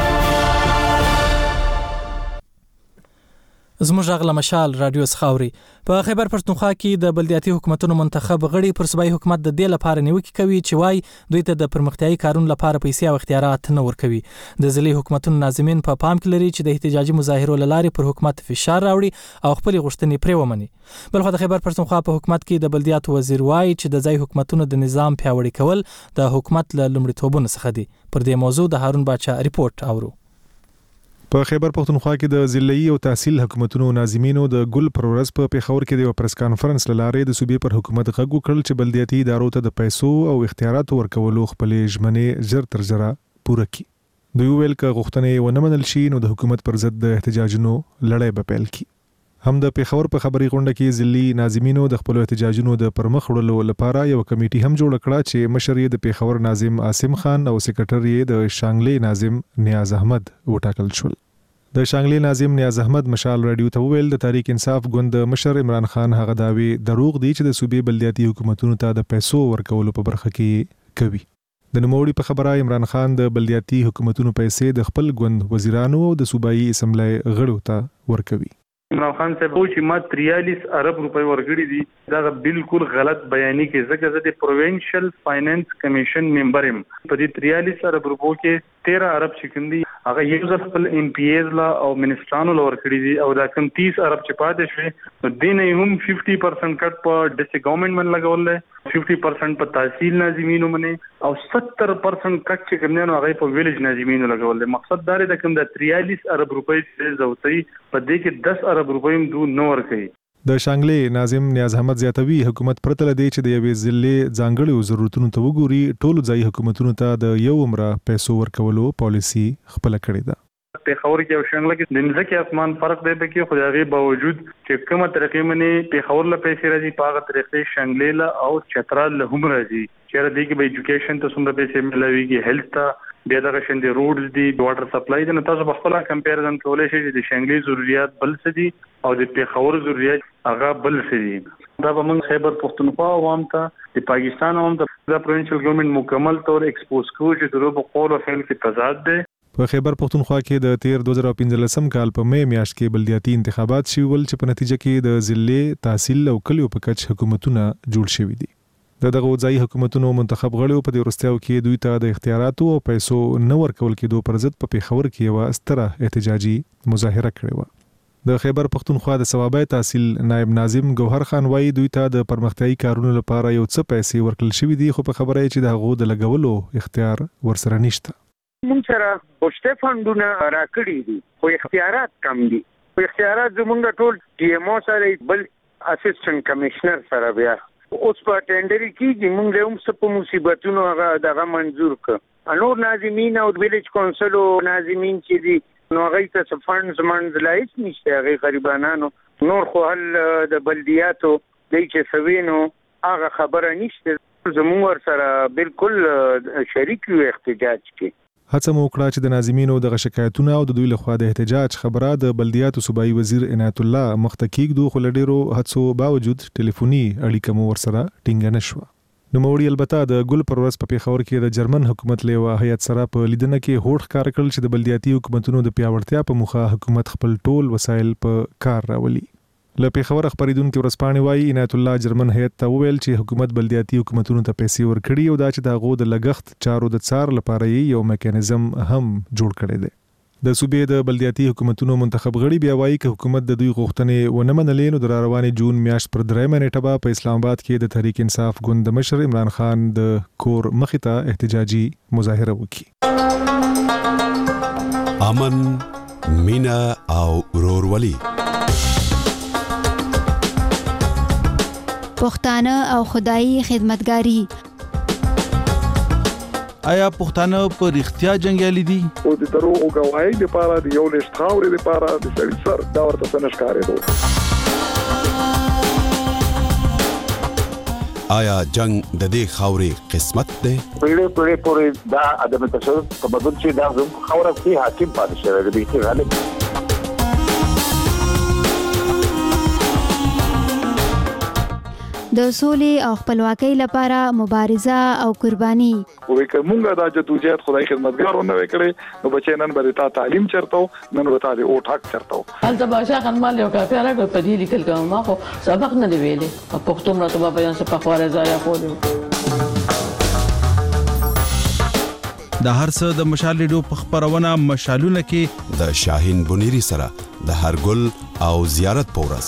زموږ غلا مشال رادیو سخاوري په خیبر پښتونخوا کې د بلدیاتي حکومتونو منتخب غړي پر صوبایي حکومت د دې لپاره نیوکه کوي چې وای دوی ته د پرمختیايي کارونو لپاره پیسې او اختیارات نه ورکوي. د ځلي حکومتونو ناظمین په پام کې لري چې د احتجاجي مظاهرو لارې پر حکومت فشار راوړي او خپل غوښتنې پرې ومني. بلخو د خیبر پښتونخوا په حکومت کې د بلدیاتو وزیر وای چې د ځای حکومتونو د نظام پیاوړي کول د حکومت له لومړیتوبونو څخه دي. پر دې موضوع د هارون باچا ریپورت اورو. په خیبر پښتونخوا کې د ضلعي او تحصیل حکومتونو ناظمینو د ګل پر ورځ په پیښور کې د پریس کانفرنس لاره د صوبې پر حکومت غږ وکړل چې بلدیاتي ادارو ته د پیسو او اختیاراتو ورکولو خپل ژمنې زر تر زره پوره کړي. دوی ویل چې غوښتنې ونه منل شي نو د حکومت پر ضد د احتجاجونو لړۍ به پیل کړي. هم د پیښور په خبري غونډه کې ضلعي ناظمینو د خپل احتجاجونو د پرمخ وړلو لپاره یو کمیټي هم جوړ کړه چې مشر یې د پیښور ناظم عاصم خان او سیکریټر یې د شانګلې ناظم نیاز احمد وټاکل شول. د شانګلې ناظم نیاز احمد مشال رادیو ته ویل د تحریک انصاف ګوند مشر عمران خان هغه داوی دروغ دی چې د صوبې بلدیاتي حکومتونو ته د پیسو ورکولو په برخه کې کوي. د نوموړي په خبره عمران خان د بلدیاتي حکومتونو پیسې د خپل ګوند وزیرانو او د صوبایي اسمبلی غړو ته ورکوي. عمران خان صاحب چې ما تریالیس ارب روپۍ ورګړي دي دا بالکل غلط بیانې کې ځکه چې د پروینشل فاینانس کمیشن ممبر يم. په دې تریالیس ارب روپو کې तेरह ارب چکندي هغه یو ځل خپل ام پی ایز لا او منسټرانو لور کړی دي او دا کم तीस ارب چې پاتې شوی نو دین هم पचास परसेंट کټ په ډیسټریکټ ګورنمنت من لګول دي पचास परसेंट په تحصیل ناظمینو باندې او सत्तर percent کټ چې کومنه هغه په ویلیج ناظمینو لګول دي. مقصد دا دی د کوم د تریالیس ارب روپۍ چې زوتي په دې کې دس ارب روپۍ هم دو نور کوي. د شانګلې ناظم نیاز احمد زیاتوي حکومت پرته لدی چې د یوې ضلع ځانګړو ضرورتونو ته وګوري ټولو ځای حکومتونو ته د یو عمره پیسو ورکولو پالیسی خپل کړې ده. پیښور کې او شانګله کې د ځکه اسمان فرق دی به کې خدایغي باوجود چې کومه طریقې منې پیښور له پیسې راځي پاغه طریقې شانګلې له او چترال له هم راځي چې را دي کې به ایجوکیشن ته څومره پیسې ملويږي هیلث ته بیا دغه شندې روډز دي واټر سپلای دي نو تاسو په خپل کمپیریزن کولای شئ چې د شانګلې ضرورت بل څه دي او د پیښور ضرورت هغه بل څه دي. دا به موږ خیبر پښتونخوا عوام ته د پاکستان عوام ته د پروینشل ګورنمنت مکمل طور ایکسپوز کوو چې درو په قول او فعل کې تضاد دی. په خیبر پښتونخوا کې د تیر دوه زره پنځلسم کال په مې میاشت کې بلدیاتي انتخابات شوي ول چې په نتیجه کې د ضلع تحصیل او کلیو په کچ حکومتونه جوړ شوي دي. د دغه ځای حکومتونو منتخب غړو په دې ورستیاو کې دوی ته د اختیاراتو او پیسو نه ورکول کېدو پر ضد په پیښور کې یو ستره احتجاجي مظاهره کړې و. د خیبر پختونخوا د ثوابای تحصیل نائب ناظم ګوهر خان وایي دوی ته د پرمختیايي کارونو لپاره یو څه پیسې ورکړل شوې دي خو په خبره یې چې د هغو د لګولو اختیار ورسره نشته. موږ سره پښته فندونه راکړي دي خو اختیارات کم دي. خو اختیارات زموږ ټول ټي ام او سره بل اسسټنټ کمشنر سره بیا اوس په ټینډر کې موږ له هم څه مصیبتونو هغه دغه منزور ک انور ناظمین او ویلیج کونسل او ناظمین چې دي نو هغه ته فندز منځلایس نشته هغه غریبانو نور خو هل د بلدیاتو د چې سوینو هغه خبره نشته زموږ سره بالکل شریک یو احتجاج کې. هڅه مو وکړه چې د ناظمینو د شکایتونو او د دوی لخوا د احتجاج خبره د بلدیاتو صوبایي وزیر عنایت الله مخته کېږدو خو له ډېرو هڅو باوجود ټلیفوني اړیکه مو ورسره ټینګه نه شوه. نوموړي البته د ګل پر ورځ په پیښور کې د جرمن حکومت لیوه هیئت سره په لیدنه کې هوډ ښکار کړل چې د بلدیاتي حکومتونو د پیاوړتیا په موخه حکومت خپل ټول وسایل په کار راولي. له پیښور خبریدونکو ورسپانې وایي عنایت الله جرمن هیئت ته وویل چې حکومت بلدیاتي حکومتونو ته پیسې ورکړي او دا چې د هغو د لګښت چارو د څار لپاره یو میکانیزم هم جوړ کړی دی. د صوبې د بلدیاتي حکومتونو منتخب غړي بیا وایي چې حکومت د دوی غوښتنې ونه منلې نو د روانې جون میاشت پر درېمه نیټه به په اسلام آباد کې د تحریک انصاف ګوند د مشر عمران خان د کور مخې ته احتجاجي مظاهره وکړي. امن، مینا او ورورولي پښتانه او خدایي خدمتګاری. آیا پښتانه په رښتیا جنگیالي دي؟ او د دروغو گواهی لپاره د یو لیست خاورې لپاره د سړي سر دا ورته څه نشکارېدو. آیا جنگ د دې خاورې قسمت دی؟ پیړې پیړې پورې دا عدم تشدد په بدل چې دا زموږ خاوره کې حاکم پاتې شوی دی چې غالب د سولې او خپلواکۍ لپاره مبارزه او قرباني. وې کومه دا جدوجہد خدای خدمتګارونه وکړي نو بچي نن به تا تعلیم چرته نن به تا د اوټ حق چرته. هلته باشا خنمال یو کافي راغی په دې لیکل کوم ما خو سبق نه دی ویلې په پښتو مرته په بیان څه په خواره ځای خو د هر څه د مشال ریډیو په خبرونه مشالونه کې د شاهین بنيري سره د هرګل او زیارت پورس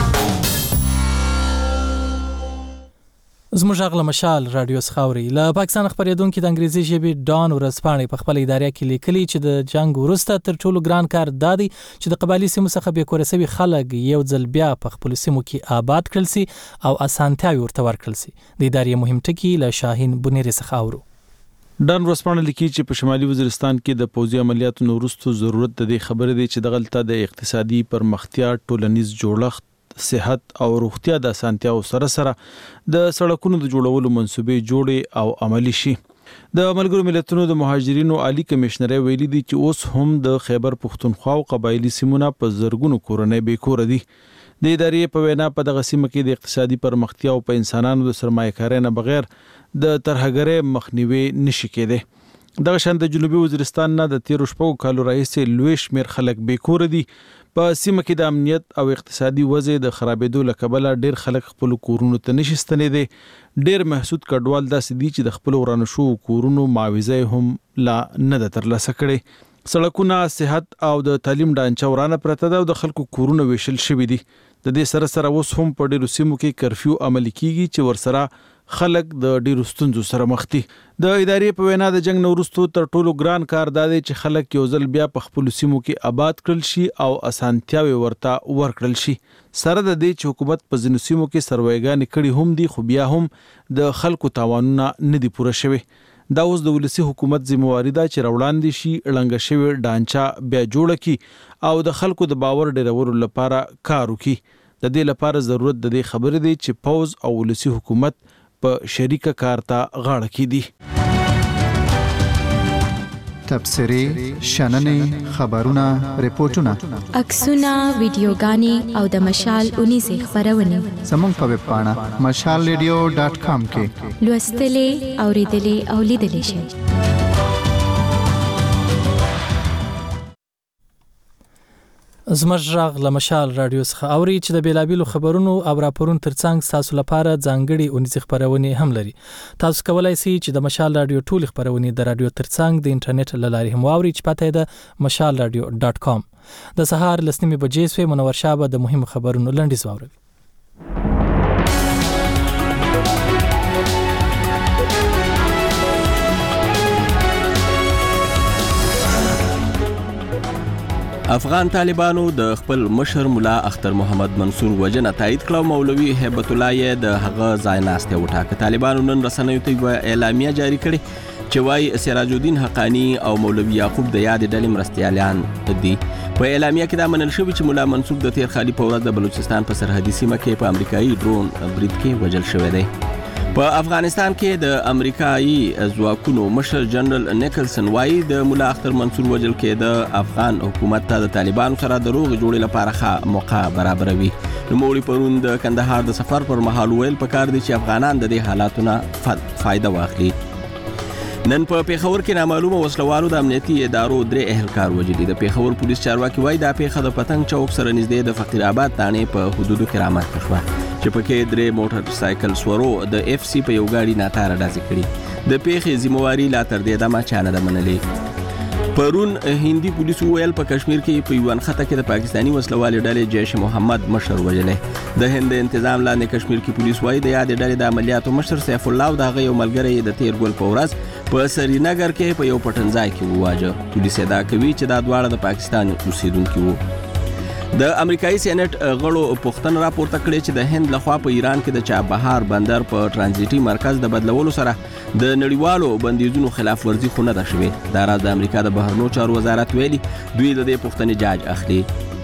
زموږ غل مشال رادیو سخاوري له پاکستان خبرېدونکو د انګریزي ژبې ډان ورسپانې په خپل ادارې کې لیکلي چې د جنگ وروسته تر ټولو ګران کار دادی چې د قبایلی سیمو څخه به کورسوي خلک یو ځل بیا په خپل سیمو کې آباد کړل سي او اسانتیاوي ورته ورکړل سي. د ادارې مهم ټکی له شاهین بنيري څخه اورو. ډان ورسپانې لیکي چې په شمالي وزیرستان کې د پوځي عملیاتو وروسته ضرورت د دې خبرې دی چې دغلطه د اقتصادي پرمختیا ټولنیز جوړښت صحت او روغتیا د اسانتیاو سره سره د سړکونو د جوړولو منسوبې جوړې او عملی شي. د ملګرو ملتونو د مهاجرینو عالی کمشنر ویلي دی چې اوس هم د خیبر پختونخوا او قبایلی سیمونه په زرګونو کورنۍ بې کور دي. د ادارې په وینا په دغه سیمه کې د اقتصادي پرمختیا او په انسانانو د سرمایه‌کارۍ نه بغیر د ترهګرۍ مخنیوي نشي کېدی. دغه شان د جنوبي وزیرستان نه د تیر شپږو کالو راهیسې لوی شمېر خلک بې کور دي. په سیمه کې د امنیت او اقتصادي وضع د خرابېدو له کبله ډېر خلک خپل کورونو ته نشي ستنېدي. ډېر محسود کډوال داسې دي چې د خپل ورانو شو کورونو معاوضه هم لا نه ده ترلاسه کړې. سړکونه، صحت او د تعلیم ډانچه ورانه پرته ده او د خلکو کورونه ویشل شوي دي. د دې سره سره اوس هم په ډېرو سیمو کې کرفیو عملي کیږي چې ورسره خلک د ډیرو ستونزو سره مخ دي. د ادارې په وینا د جنگ نورستو تر ټولو ګران کار دی چې خلک یو ځل بیا په خپل سیمو کې آباد کړل شي او اسانتیاوي ورته ورکړل شي. سره د دې چې حکومت په ځینو سیمو کې سروایګانې کړي هم دي خو بیا هم د خلکو تاوانونه نه دي پوره شوي. دا اوس د ولسی حکومت ذمہواری ده چې راوړاندې شي ړنګ شوی ډانچا بیا جوړ کړي او د خلکو د باور ډیرولو لپاره کار وکړي. د دې لپاره ضرورت د دې خبرې دی چې پوز او ولسی حکومت په شریکه کار ته غاړه کیدي. تبصرې، شننې، خبرونه، ریپورتونه، عکسونه، ویډیوګانې او د مشال اونیزه خبرونه زموږ په ویب پاڼه مشال ریډیو ډاټ کام کې لوستلې، اوریدلې او لیدلې شئ. زموږ غږ له مشال رادیو څخه اوري چې د بیلابیلو خبرونو او راپورونو ترڅنګ تاسو لپاره ځانګړي اونیزې خبرونه هم لري. تاسو کولای شئ چې د مشال رادیو ټول خبرونه د رادیو ترڅنګ د انټرنیټ له لارې هم واورئ چې پته ده مشال رادیو ډاټ کام. د سهار لسنیمه بجې سوی منور شابه د مهم خبرونو لنډیز واوري. افغان طالبانو د خپل مشر مولا اختر محمد منصور وجنه تایید کړو. مولوي هیبت الله یې د هغه ځای ناشته وټاکه. طالبانو نن رسنیو ته اعلامیه جاری کړې چې وايي سراج الدین حقانی او مولوي یعقوب د یاد ډلې مرستیالیان دي. په اعلامیه کې دا منل شوی چې مولا منصور د تیر خالي په ورځ د بلوچستان په سرحدي سیمه کې په امریکایي ډرون برید کې وژل شوی دی. په افغانستان کې د امریکایي ځواکونو مشر جنرال نیکلسن وايي د مولا اختر منصور وژل کې د افغان حکومت ته د طالبانو سره د روغ جوړې لپاره ښه موقع برابروي. نوموړي پرون د کندهار د سفر پر مهال ویل پکار دي چې افغانان د دې حالاتو نه فائدہ واخلي. نن په پیښور کې نامعلومه وسلوالو د امنیتي ادارو درې اهلکار وژلي. د پیښور پولیس چارواکي وايي دا پیښه د پتنګ چوک سره نږدې د فقیر آباد تانې په حدودو کې رامنځته شوه چې پکې درې موټر سایکل سورو د اف سی په یو ګاډي ناتاره ډزې کړي. د پیښې ذمہواري لا تر دې دمه چا نه ده منلې. پرون هندي پولیسو ویل په کشمیر کې په یو انخته کې د پاکستاني وسلوالې ډلې جیش محمد مشر وژلی. د هند انتظام لاندې کشمیر کې پولیس وايي د یاد ډلې د عملیاتو مشر سیف الله او د هغه یو ملګری د تیر ګل په ورځ په سرینګر کې په یو پټنځای کې وواژه. پولیس ادعا کوي چې دا دواړه د پاکستان اوسیدونکي وو. د امریکایي سېنات غړو پوښتنه راپورته کړې چې د هند لخوا په ایران کې د چابهار بندر په ترانزیټي مرکز د بدلولو سره د نړیوالو بندیزونو خلاف ورزي خو نه ده شوې. دا راز د امریکا د بهرنیو چارو وزارت ویلي دوی د دې پوښتنې جاج اخلي.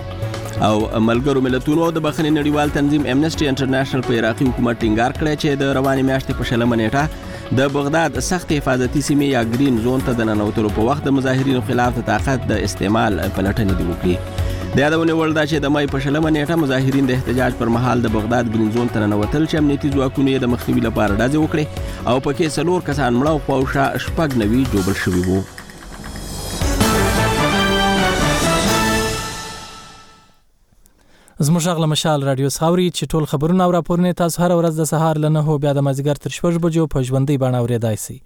او ملګرو ملتونو د بخښنې نړیوال تنظیم امنیسټي انټرنیشنل په عراقي حکومت ټینګار کړی چې د روانې میاشتې په شلمه نیټه د بغداد سخت حفاظتي سیمې یا گرین زون ته د ننوتلو په وخت د مظاهرینو خلاف د طاقت د استعمال پلټنې دی وکړي. د یادونه وړ ده چې د مای په شلمه نیټه مظاهرین د احتجاج پر مهال د بغداد گرین زون ته ننوتل چې امنیتي ځواکونو یې د مخنیوي لپاره ډزې وکړې او پکې څلور کسان مړه او خواوشا شپږ نوي جوړ شوي وو. زموږ غږ له مشال رادیو څخه چې ټول خبرونه او راپورونه تاسو هر ورځ د سهار له نهو بیا د مازدیګر تر شپږ بجو په ژوندۍ بڼه اورېدای شئ.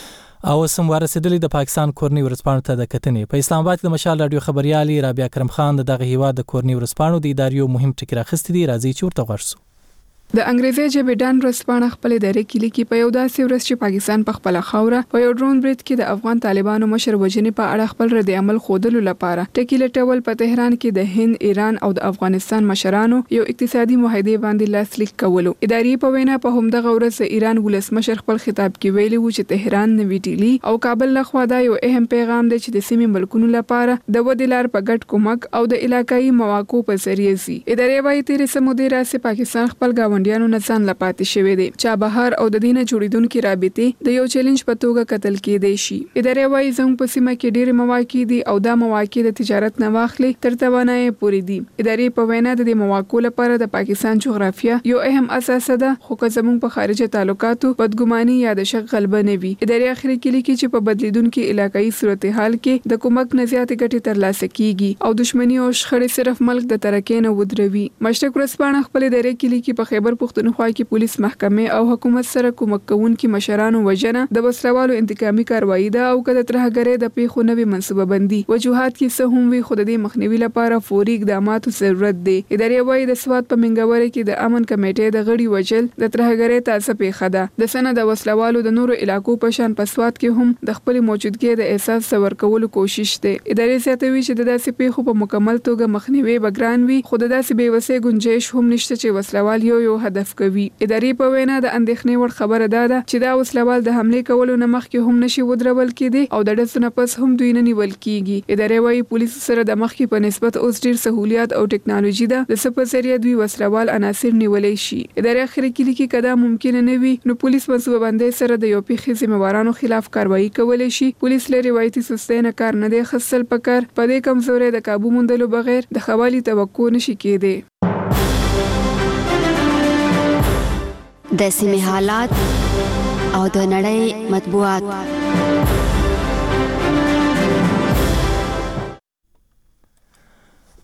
او سم ورسېدلې د پاکستان کورنۍ ورځپاڼو ته د کتنې. په اسلام آباد کې د مشال رادیو خبريالي رابعه کرم خان دغه هیواد د کورنۍ ورځپاڼو د اداریو مهم ټکی راخستې دي. راځي چې ورته ورسو. د انګریزي ژبې ډان ورځپاڼه خپل ادارې کې لیکي په یو داسې ورځ چې پاکستان په خپل خاوره په یو ډرون برید کې د افغان طالبانو مشر وژنې په اړه خپل رد عمل خودلو لپاره ټکی لټول په تهران کې د هند، ایران او د افغانستان مشرانو یو اقتصادي معاهده باندې لاسلیک کولو. ادارې په وینا په همدغه ورځ ایران ولسمشر خپل خطاب کې ویلي و چې تهران، نوی ډیلی او کابل لخوا دا یو اهم پیغام دی چې د سیمې ملکونو لپاره د ودې لار په ګډ کومک او د علاقايي مواقعو په ذریعه سي. ادارې وايي تیرې سمودې راسي پاکستان خپل گاونډیانو نه ځان لپاتې شوی دی. چابهار او د دینه جوړیدونکو رابطې د یو چیلنج په توګه قتل کېدای شي. ادارې وايي زموږ په سیمه کې ډېر مواقع دي او دا مواقع د تجارت نه واخلي تر توانایي پورې دي. ادارې په وینا د دې مواقعو لپاره د پاکستان جغرافیه یو اهم اساس ده، خو که زموږ په خارجه تعلقاتو بدګماني یا د شک غلبه نه وي. ادارې اخري کې لیکي چې په بدلیدونکو علاقايي صورتحال کې د کومک نه زیاتې ګټې ترلاسه کیږي او دښمنی او شخړې صرف ملک د ترکې نه ودروي. مشرق ورځپاڼه خپل ادارې کې لیکي په خیبر پښتونخوا کې پولیس محکمې او حکومت سره کومک کوونکي مشرانو وژنه د وسلوالو انتقامي کاروایی ده او کله ترهګرۍ د پیښو نوې منصوبه بندي وجوهات کې څه هم وي خو د دې مخنیوي لپاره فوري اقداماتو ضرورت دی. ادارې وايي د سواد په منګوري کې د امن کمیټې د غړي وژل د ترهګرۍ تاسو پیښه ده. د سنه د وسلوالو د نورو علاقو په شان په سواد کې هم د خپل موجودګۍ د احساس څور کولو کوشش دی. ادارې زیاتوي چې د داسې پیښو په مکمل توګه مخنیوي بګران وي خو د داسې بې وسې گنجائش هم نشته چې وسلوال یو یو هدف کوي. ادارې په وینا د اندېښنې وړ خبره ده چې دا وسلوال د حمله کولو نه مخکې هم نشي ودرول کېدی او د ډزو نه پس هم دوی نه نیول کیږي. ادارې وايي پولیس سره د مخکې په نسبت اوس ډیر سہولیات او ټکنالوژي ده د څه په ذریعہ دوی وسلوال عناصر نیولای شي. ادارې اخر کې لیکي کدا ممکن نه وي نو پولیس منصوبه بندۍ سره د یو پیښې ذمہوارانو خلاف کاروایی کولای شي. پولیس لري روایتي سستۍ نه کار نه دی خصل پکار په دې کمزوري د قابو موندلو بغیر د خوالي توقع نشي کېدی. د سیمې حالات او د نړۍ مطبوعات.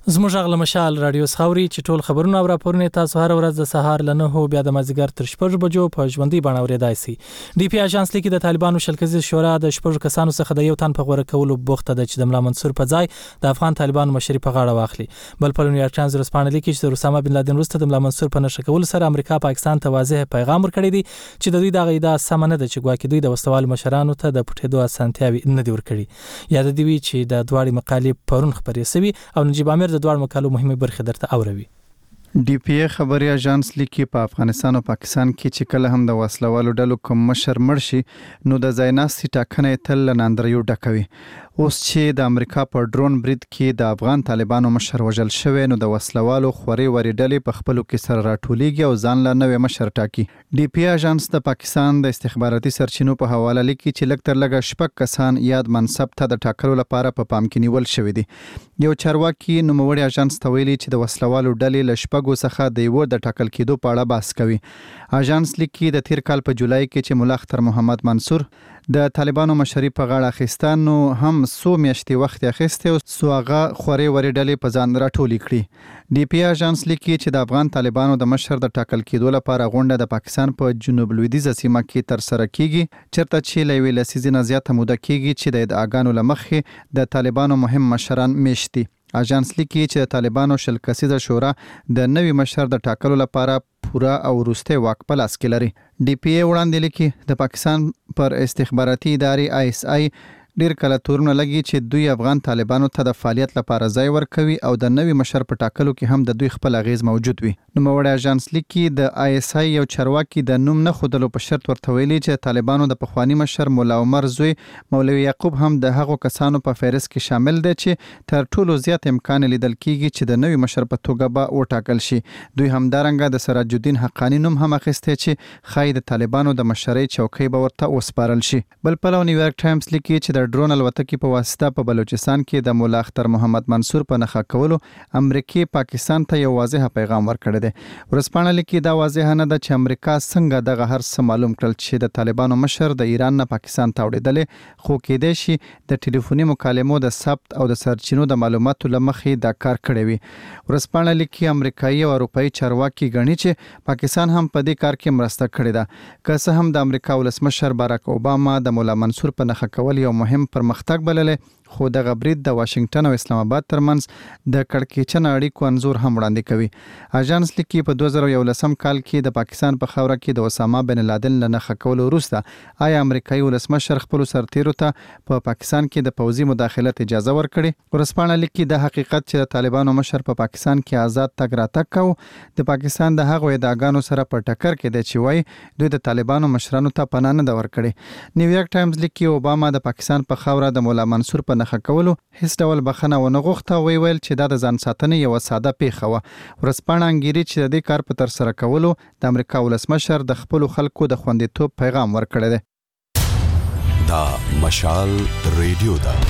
زموږ غل مشال رادیو سخاوري چې ټول خبرونه او راپورونه تاسو هر ورځ د سهار لنه هو بیا د مازیګر تر شپږ بجو په ژوندۍ بڼه اورېدای شئ. ډي پی اژانس لیکي د طالبانو شلکزي شورا د شپږ کسانو څخه د یو تن په غوړه کولو بوخته ده چې د ملا منصور په ځای د افغان طالبانو مشري په غاړه واخلي. بل په نیویارک ټایمز ورسپانه لیکي چې د اسامه بن لادن وروسته د ملا منصور په نشه کولو سره امریکا پاکستان ته واضح پیغام ورکړی دی چې د دوی د غیدا سم نه ده چې ګواکې دوی د وسوال مشرانو ته د پټېدو اسانتیاوي نه دی ورکړي. یاد دی وی چې د دواړي مقالې پرون خبرې سوي او نجیب امیر د دواړو مقالو مهمه برخه درته اوروي. ډي پی ای خبري اژانس لیکي په افغانستان او پاکستان کې چې کله هم د وسلوالو ډلو کوم مشر مرشي نو د ځایناستي ټاکنې تل ناندریو ډکوي. اوس چې د امریکا په ډرون برید کې د افغان طالبانو مشر وژل شوی نو د وسلوالو خوري وري ډلې په خپلو کې سره راټولېږي او ځان له نوې مشر ټاکي. ډي پی ای اژانس د پاکستان د استخباراتي سرچینو په حواله لیکي چې لږ تر لږه شپږ کسان یاد منصب ته د ټاکلو لپاره په پام کې نیول شوی دي. یو چارواکي نوموړي اژانس ته ویلي چې د وسلوالو ډلې له شپږو څخه د یو د ټاکل کېدو په اړه بحث کوي. اژانس لیکي د تیر کال په جولای کې چې ملا اختر محمد منصور د طالبانو مشري په غاړه اخیستان نو هم سو میاشتې وخت اخیسته او سوغه خوري وري ډلې په ځان راټولې کړي. ډي پی اژانس لیکي چې د افغان طالبانو د مشر د ټاکل کېدو لپاره غونډه د پاکستان په جنوب لویدیځه سیمه کې تر سره کیږي چرته چې لوي لسیزې نه زیاته موده کیږي چې د ادعاګانو لمخې د طالبانو مهم مشران میشتي. اژانس لیکي چې د طالبانو شل کسیزه شورا د نوي مشر د ټاکلو لپاره پورا او وروسته واک په لاس کې لري. ډي پی ای وړاندې لیکي د پاکستان پر استخباراتي ادارې آی اس آی ډیر کله تورونه لګي چې دوی افغان طالبانو ته د فعالیت لپاره ځای ورکوي او د نوي مشر په ټاکلو کې هم د دوی خپل اغیز موجود وي. نو موړ اژانس لیکي د آی اس آی یو چارواکي د نوم نه خودلو په شرط ورته ویلي چې طالبانو د پخوانی مشر مولا عمر زوی مولوي یعقوب هم د هغو کسانو په فهرست کې شامل دي چې تر ټولو زیات امکان لیدل کیږي چې د نوي مشر په توګه به وټاکل شي. دوی هم دارنګه د سراج الدین حقانی نوم هم اخیسته چې خای د طالبانو د مشرۍ چوکۍ به ورته وسپارل شي. بل په نیویارک ټایمز لیکي چې د ډرون الوتکې په واسطه په بلوچستان کې د مولا اختر محمد منصور په نخښه کولو امریکای پاکستان ته یو واضح پیغام ورکړی دی. ورسپانه لیکي دا واضح نه ده چې امریکا څنګه دغه هر څه معلوم کړل چې د طالبانو مشر د ایران نه پاکستان ته وړېدل خو کېدای شي د ټلیفوني مکالمو د ثبت او د سرچینو د معلوماتو لمخې دا کار کړی وي. ورسپانه لیکي امریکایي او اروپایي چارواکي غني چې پاکستان هم په دې کار کې مرسته کړې ده. که څه هم د امریکا ولسمشر باراک اوباما د مولا منصور په نخښه کول یو مهم پرمختګ بللې خو دغه برید د واشنگټن او اسلام آباد ترمنځ د کړکېچن اړیکو انزور هم وړاندې کوي. اژانس لیکي په دوه زره یولسم کال کې د پاکستان په خاوره کې د اسامه بن لادن له نخښه کولو وروسته آیا امریکایي ولسمشر خپل سرتیرو ته په پاکستان کې د پوځي مداخلت اجازه ورکړي. ورسپانه لیکي د حقیقت چې د طالبانو مشر په پاکستان کې آزاد تګ راتګ کوي د پاکستان د هغو ادعاګانو سره په ټکر کې دی چې وایي دوی د طالبانو مشرانو ته پناه نه ده ورکړې. نیویارک ټایمز لیکي اوباما د پاکستان په خاوره د مولا منصور په نخښه کولو هیڅ ډول بخښنه ونه غوښته. وی ویل چې دا د ځان ساتنې یو ساده پیښه وه. ورسپانه انګیري چې د دې کار په تر سره کولو د امریکا ولسمشر د خپلو خلکو د خوندیتوب پیغام ورکړی دی. دا مشال ریډیو ده.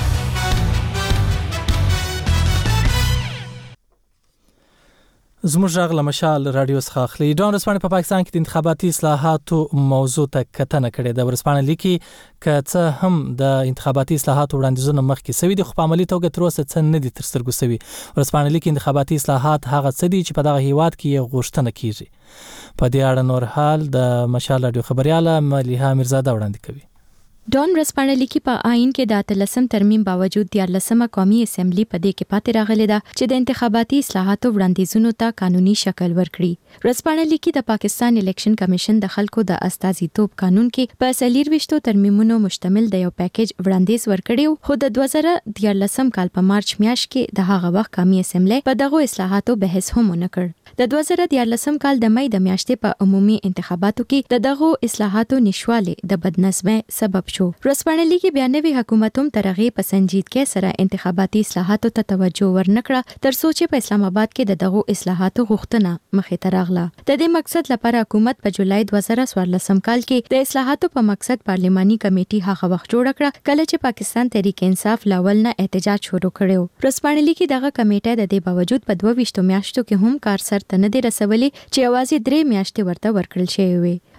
زموږ غږ له مشال رادیو څخه اخلي. ډون رسپانه په پاکستان کې د انتخاباتي اصلاحاتو موضوع ته کتنه کړې ده. ورسپانه لیکي که څه هم د انتخاباتي اصلاحاتو وړاندیزونه مخکې سوي دي خو په عملي توګه تر اوسه څه نه دي تر سترګو سوي. ورسپانه لیکي انتخاباتي اصلاحات هغه څه دي چې په دغه هیواد کې یې غوښتنه کیږي. په دې اړه نور حال د مشال رادیو خبرياله ملیحه میرزاده وړاندې کوي. ډون رسپانه لیکي په آئین کې د اتلسم ترمیم باوجود د لسمه قومي اسمبلی په دې کې پاتې راغلي ده چې د انتخاباتي اصلاحاتو وړاندیزونو ته قانوني شکل ورکړي. رسپانه لیکي د پاکستان الیکشن کمیشن د خلکو د استازیتوب قانون کې په سلیر وشتو ترمیمونو مشتمل د یو پیکیج وړاندیز ورکړیو خو د دوه زره دیارلسم کال په مارچ میاشت کې د هغه وخت قومي اسمبلی په دغه اصلاحاتو بحث هم نه کړ. د دوه زره دیارلسم کال د مې د میاشتې په عمومي انتخاباتو کې د دغه اصلاحاتو نشواله د بدنظمۍ سبب شو. رسپانه لیکي بیا نوی حکومت هم ترغه په سنجیدګۍ سره انتخاباتي اصلاحاتو ته توجه ورنکړه تر څو چې په اسلام آباد کې د دغه اصلاحاتو غوښتنه مخې ته راغله. د دې مقصد لپاره حکومت په جولای دوه زره څوارلسم کال کې د اصلاحاتو په مقصد پارلماني کمیټي هغه وخت جوړ کړه کله چې پاکستان تحریک انصاف لاول نه احتجاج شروع کړو. رسپانه لیکي دغه کمیټه د دې باوجود په دوه ویشتو میاشتو کې هم کار سرته نه دی رسولي چې اوازې درې میاشتې ورته ورکړل شوی وي.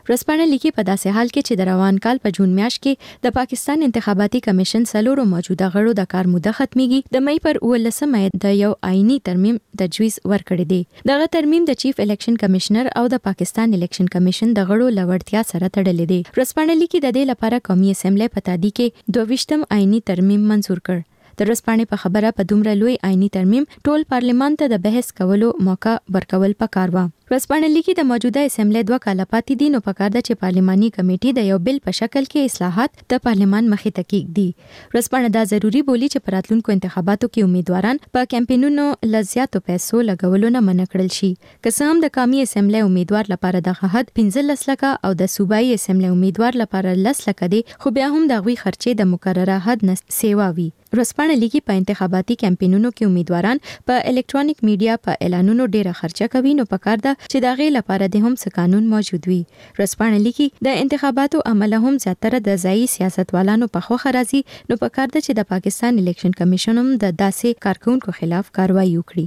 ورځپاڼه لیکي په داسې حال کې چې د روان کال په جون میاشت کې د پاکستان انتخاباتي کمیشن سلورو موجوده غړو د کار موده ختميږي د مې پر ولسمه د یو آئینی ترمیم تجویز ورکړی دی. دغه ترمیم د چیف الیکشن کمشنر او د پاکستان الیکشن کمیشن د غړو لوړتیا سره تړلې دی. ورځپاڼه لیکي د دې لپاره قومي اسمبلی په تادی کې دوه ویشتم آئینی ترمیم منزور کړ. د ورځپاڼې په خبره په دومره لوی آئینی ترمیم ټول پارلیمان ته د بحث کولو موقع ورکول پکار و. ورځپاڼه لیکي د موجوده اسمبلی دوه کاله پاتې دي نو پکار ده چې پارلماني کمیټې د یو بل په شکل کې اصلاحات د پارلمان مخې ته کېږدي. ورځپاڼه دا ضروری بولی چې په راتلونکو انتخاباتو کې امیدواران په کمپاینونو لزیاتو پیسو لګولو نه منع کړل شي. که څه هم د قومي اسمبلی امیدوار لپاره د حد پنځلس لکه او د صوبایي اسمبلی امیدوار لپاره لس لکه دي خو بیا هم د غوي خرچې د مقرره حد نه سیوا وي. ورځپاڼه لیکي په انتخاباتي کمپاینونو کې امیدواران په الکترونیک میډیا په اعلانونو ډیره خرچه کوي نو پکار ده چې دا غي لپاره د هم څه قانون موجود وي. ورځپاڼه لیکي د انتخاباتو عمل هم زیاتره د ځایي سیاستوالانو په خوخه راځي نو پکار ده چې د پاکستان الیکشن کمیشن هم د داسې کارکونکو خلاف کاروایی وکړي.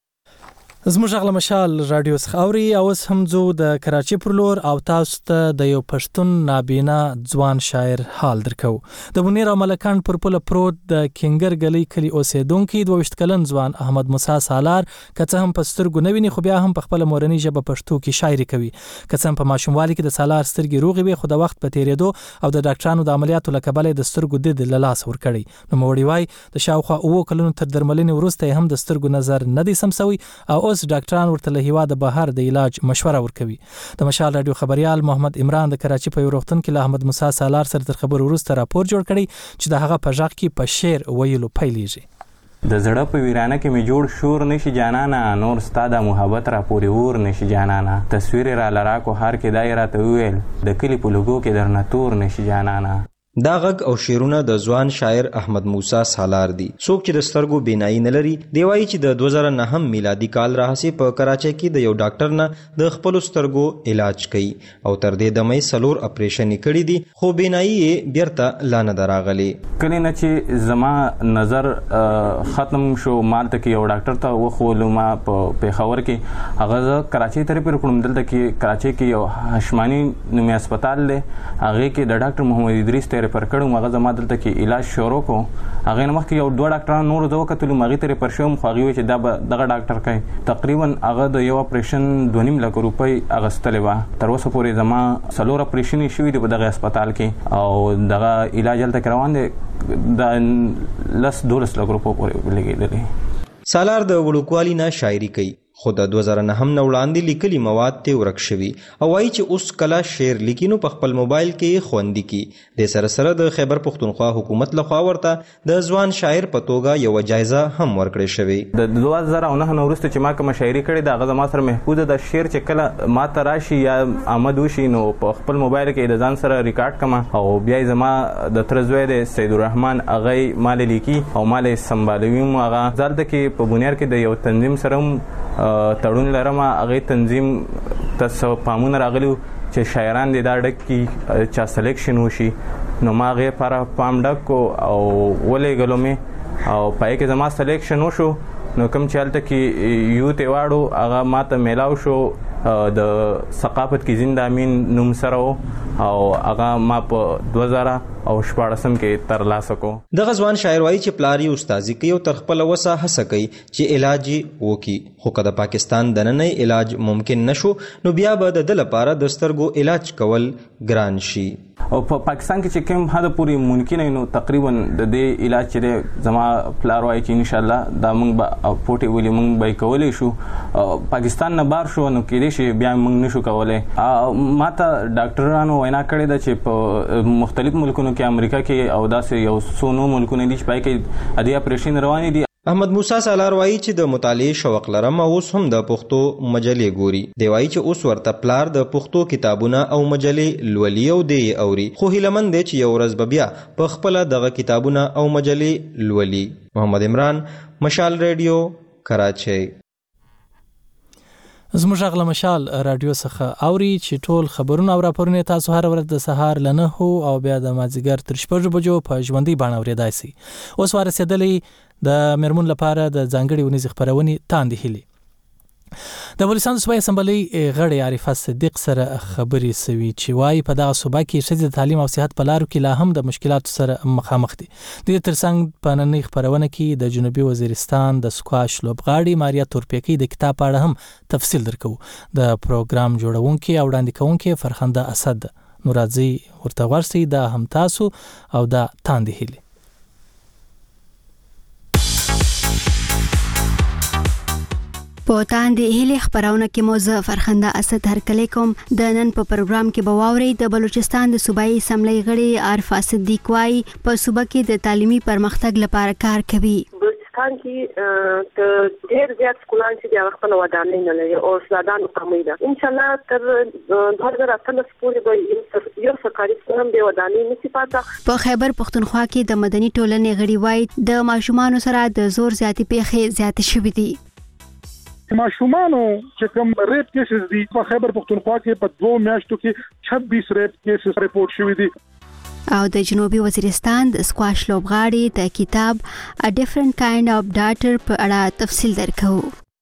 زموږ غل مشال رادیو څخاوري او اوس هم زو د کراچي پر لور او تاسو ته د یو پښتون نابینا ځوان شاعر حال درکو. د منیر او ملکان پر پله پروت د کینګر گلی کلی اوسیدونکو دوه ویشت کلن ځوان احمد موسی سالار کڅه هم پسترګو نویني خو بیا هم په خپل مورنۍ ژبه پښتو کې شاعري کوي. کڅه هم په ماشوموالي کې د سالار سترګې روغې وي خو د وخت په تیریدو او د ډاکټرانو د عملیاتو لکبلې د سترګو د لاس ور کړی. نو موړی وای د شاوخوا اوو کلونو تر درملنې وروسته هم د سترګو نظر نه دی سمسوي او اوس ډاکټران ورته له هیوا د بهر د علاج مشوره ورکوي. د مشال رادیو خبريال محمد عمران د کراچي په روغتون کې له احمد موسی سالار سره تر خبر وروسته راپور جوړ کړی چې د هغه په ژغ کې په شعر ویلو پیلېږي. د زړه په ویرانه کې می جوړ شور نشي جانانا نور ستا د محبت را پورې ور نشي جانانا تصویر را لرا کو هر کې دایره ته ویل د کلی په لوګو کې درنه تور نشي جانانا. دا غږ او شعرونه د ځوان شاعر احمد موسی سالار دی. څوک چې د سترګو بینایی نه لري دی وایي چې د دوه زره نهم میلادي کال راهسي په کراچۍ کې د یو ډاکټر نه د خپل سترګو علاج کوي او تر دې دمه سلور اپریشن کړي دي خو بینایی یې بیرته لا نه دراغلي. کله نه چې زما نظر ختم شو مال ته کې یو ډاکټر ته وخولو ما په پیښور کې هغه کراچۍ ته پر کوم دلته کې کراچۍ کې یو هشمانی نومي هسپتال دی هغه کې د ډاکټر محمد ادریس پر کړو مغه زما دلته کې علاج شروع کو هغه نه مخکې یو دوه ډاکټرانو نور دوه کتلو مغه تر پر شوم خو هغه چې دا دغه ډاکټر کوي تقریبا هغه د یو اپریشن دوه نیم لک روپۍ اغستلې و تر اوسه پورې زما سلور اپریشن شوی دی په دغه هسپتال کې او دغه علاج دلته روان دی د لس دولس لک روپۍ پورې لګیدلی. سالار د وړوکوالي نه شاعري کوي خو د دوه زره نهم نه وړاندې لیکلي مواد ته ورک شوي او وایي چې اوس کله شعر لیکي نو په خپل موبایل کې خوندي کی. د سره سره د خیبر پښتونخوا حکومت لخوا ورته د ځوان شاعر په توګه یو جایزه هم ورکړې شوې. د دوه زره نه وروسته چې ما کوم شاعري کړې دا غزه ما سره محفوظه د شعر چې کله ما ته راشي یا آمد وشي نو په خپل موبایل کې د ځان سره ریکارډ کما او بیا زما د ترزوی د سید الرحمن اغه مال لیکي او مال سمبالوي مو هغه ځل کې په بنیاد کې د یو تنظیم سره تړون لرم هغه تنظیم تاسو پامون راغلو چې شاعران د دا ډک کی چا سلیکشن وشي نو ما غیر پر پام ډک او ولې غلو می او پای کې زما سلیکشن وشو نو کوم چالت کې یو ته واړو هغه ماته میلاو شو د ثقافت کې زنده امین نوم سره او هغه ما په دوه زره او شپاړسم کې تر لاسه کو. د غزوان شاعر وایي چې پلاری استادي کوي او تر خپل وسه هڅه کوي چې علاج وکي خو کله پاکستان د نننۍ علاج ممکن نشو نو بیا به د لپاره د سترګو علاج کول ګران شي. او په پاکستان کې چې کوم حد پوری ممکن نو تقریبا د دې علاج چې زما پلار وایي چې ان شاء الله دا موږ به پورټي ولې موږ به کولای شو پاکستان نه بار شو نو کې دې بیا موږ نشو کولای. ماته ډاکټرانو وینا کړې ده چې په مختلف ملکونو کې امریکا کې او داسې یو څو نو ملکونه دي چې پای کې ادي اپریشن روان دي. احمد موسی سالار وایي چې د مطالعې شوق لرم او اوس هم د پښتو مجلې ګوري. دی وایي چې اوس ورته پلار د پښتو کتابونه او مجلې لولي او دی اوري خو هیلمن دی چې یو ورځ به بیا په خپل دغه کتابونه او مجلې لولي. محمد عمران مشال رادیو کراچۍ. زموږ غل مشال رادیو څخه اوري چې ټول خبرونه او راپورونه تاسو هر ورځ د سهار لنه هو او بیا د مازیګر تر شپږ بجو په ژوندۍ باندې اورېدای شي. اوس ورسېدلې د مرمون لپاره د ځانګړي ونیز خبرونه تاندې هلي. د بلوچستان صوبایي اسمبلی غړي عارفه صدیق سره خبرې سوي چې وايي په دغه صوبه کې ښځې د تعلیم او صحت په لارو کې لا هم د مشکلاتو سره مخامخ دي. د دې ترڅنګ په نننۍ خبرونه کې د جنوبي وزیرستان د سکواش لوبغاړي ماریا تورپیکی د کتاب په اړه هم تفصیل درکو. د پروګرام جوړونکي او وړاندې کوونکي فرخنده اسد نورازي ورته ورسي د هم تاسو او د تاندې هلي. په تاندې هلي خبرونه کې مو زه فرخنده اسد هرکلی کوم. د نن په پروګرام کې به واورئ د بلوچستان د صوبایي اسمبلی غړي عارفه صدیق وايي په صوبه کې د تعلیمي پرمختګ لپاره کار کوي. بلوچستان کې د ډېر زیات سکولان چې د خپل ودانۍ نه لري او استادانو کمی ده. ان شاء الله تر دوه زره اتلس پورې به یو سرکاري سکول هم د ودانۍ نشي پاته. په خیبر پښتونخوا کې د مدني ټولنې غړي وايي د ماشومانو سره د زور زیاتې پیښې زیات شوې دي. ماشومانو چې کوم ریپ کیسز دي په خیبر پښتونخوا کې په دوه میاشتو کې چھبیس ریپ کیسز ریپورت شوي دي. او د جنوبي وزیرستان د سکواش لوبغاړي د کتاب A Different Kind of Daughter په اړه تفصیل درکو.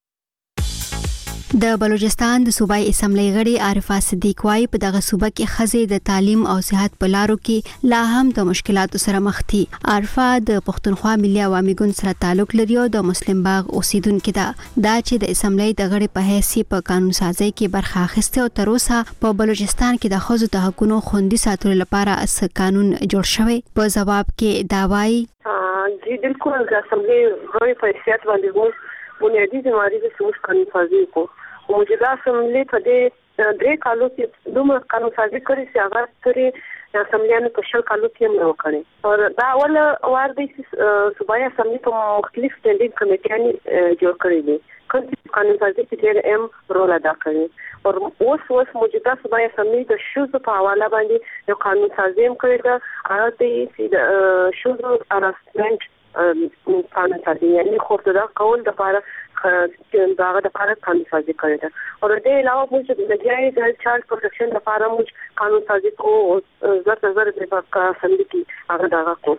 د بلوچستان د صوبایي اسمبلی غړي عارفه صدیق وايي په دغه صوبه کې ښځې د تعلیم او صحت په لارو کې لا هم د مشکلاتو سره مخ دي. عارفه د پښتونخوا ملي عوامي ګوند سره تعلق لري او د مسلم باغ اوسیدونکې ده. دا چې د اسمبلی د غړي په حیث په قانون سازي کې برخه اخیسته او تر اوسه په بلوچستان کې د ښځو د حقوقو خوندي ساتلو لپاره اس قانون جوړ شوی. په جواب کې دا وايي جی بالکل د اسمبلی غړي په حیثیت باندې موږ بنیادی ذمہواری د سموش قانون سازي کو موجوده اسمبلی په دې درې کالو کې دومره قانون سازي کړې چې هغه ترې اسمبلیانو په شل کالو کې هم نه وکړي. او دا اول وار دی چې صوبایي اسمبلی په مختلف سټینډینګ کمیټیانې جوړ کړې دي کوم قانون سازي کې ډېر اهم رول ادا کوي. او اوس اوس موجوده صوبایي اسمبلی د شوزو په حواله باندې یو قانون سازي هم کړی ده. هغه دی چې د شوزو هراسمنټ قانون سازي یعنی خود دا کول د لپاره چې داغه د لپاره قانون سازي کړی ده. او د دې علاوه موږ د جای د چایلډ پروټیکشن لپاره موږ قانون سازي کو زړه زړه د پاک اسمبلی کې هغه داغه کو.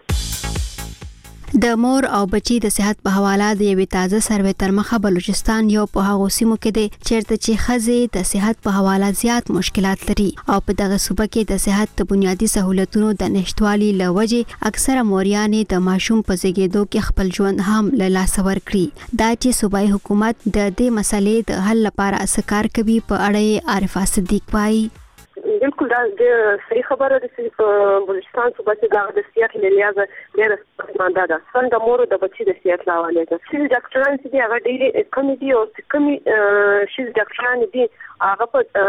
د مور او بچي د صحت په حواله د یوې تازه سروې تر مخه بلوچستان یو په هغو سیمو کې دی چیرته چې ښځې د صحت په حواله زیات مشکلات لري او په دغه صوبه کې د صحت د بنیادي سہولتونو د نشټوالي له وجې اکثره موریانې د ماشوم په زیږېدو کې خپل ژوند هم له لاسه ورکړي. دا چې صوبایي حکومت د دې مسلې د حل لپاره څه کار کوي په اړه یې عارفه صدیق وايي. بالکل دا د صحیح خبره ده چې په بلوچستان صوبه کې دا د صحت له لحاظه ډېره ستونزه ده. څنګه د مور او د بچي د صحت له حوالې ده چې ډاکټران چې دي هغه ډېرې کمې دي او کمې چې ډاکټران دي هغه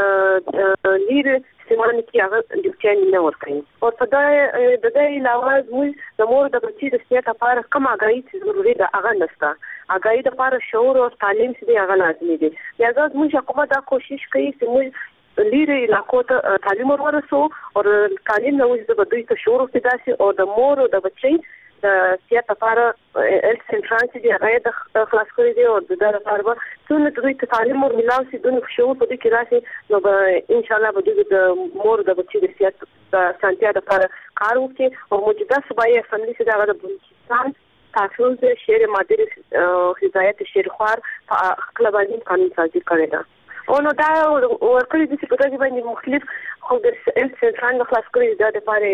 په لیر سیمانه کې هغه ډاکټران نه ورکوي. او په دا د دې علاوه موږ د مور د بچي د صحت لپاره کوم اګایي چې ضروري ده هغه نشته. اګایي د لپاره شعور او تعلیم چې هغه لازمي دي. لہذا موږ حکومت دا کوشش کوي چې موږ لیرې علاقو ته تعلیم ورسو او تعلیم نو چې د دوی ته شعور پیدا شي او د مور او د بچي د صحت لپاره هیلث سنټران چې هغه د خلاص کړی دی او د دا لپاره به څنګه د دوی ته تعلیم ورملاو شي د شعور په دې کې راشي نو به ان شاء الله به د مور د بچي د صحت د سانتیا لپاره کار وکړي. او موجوده صوبایي اسمبلی چې دا د بلوچستان تاسو د شهر مادر هدایت شهرخوار په خپل باندې قانون سازي کړی ده. او نو دا ورکړي دي چې په دغه باندې مختلف خو د هیلث سنټران د خلاص کړی دا د لپاره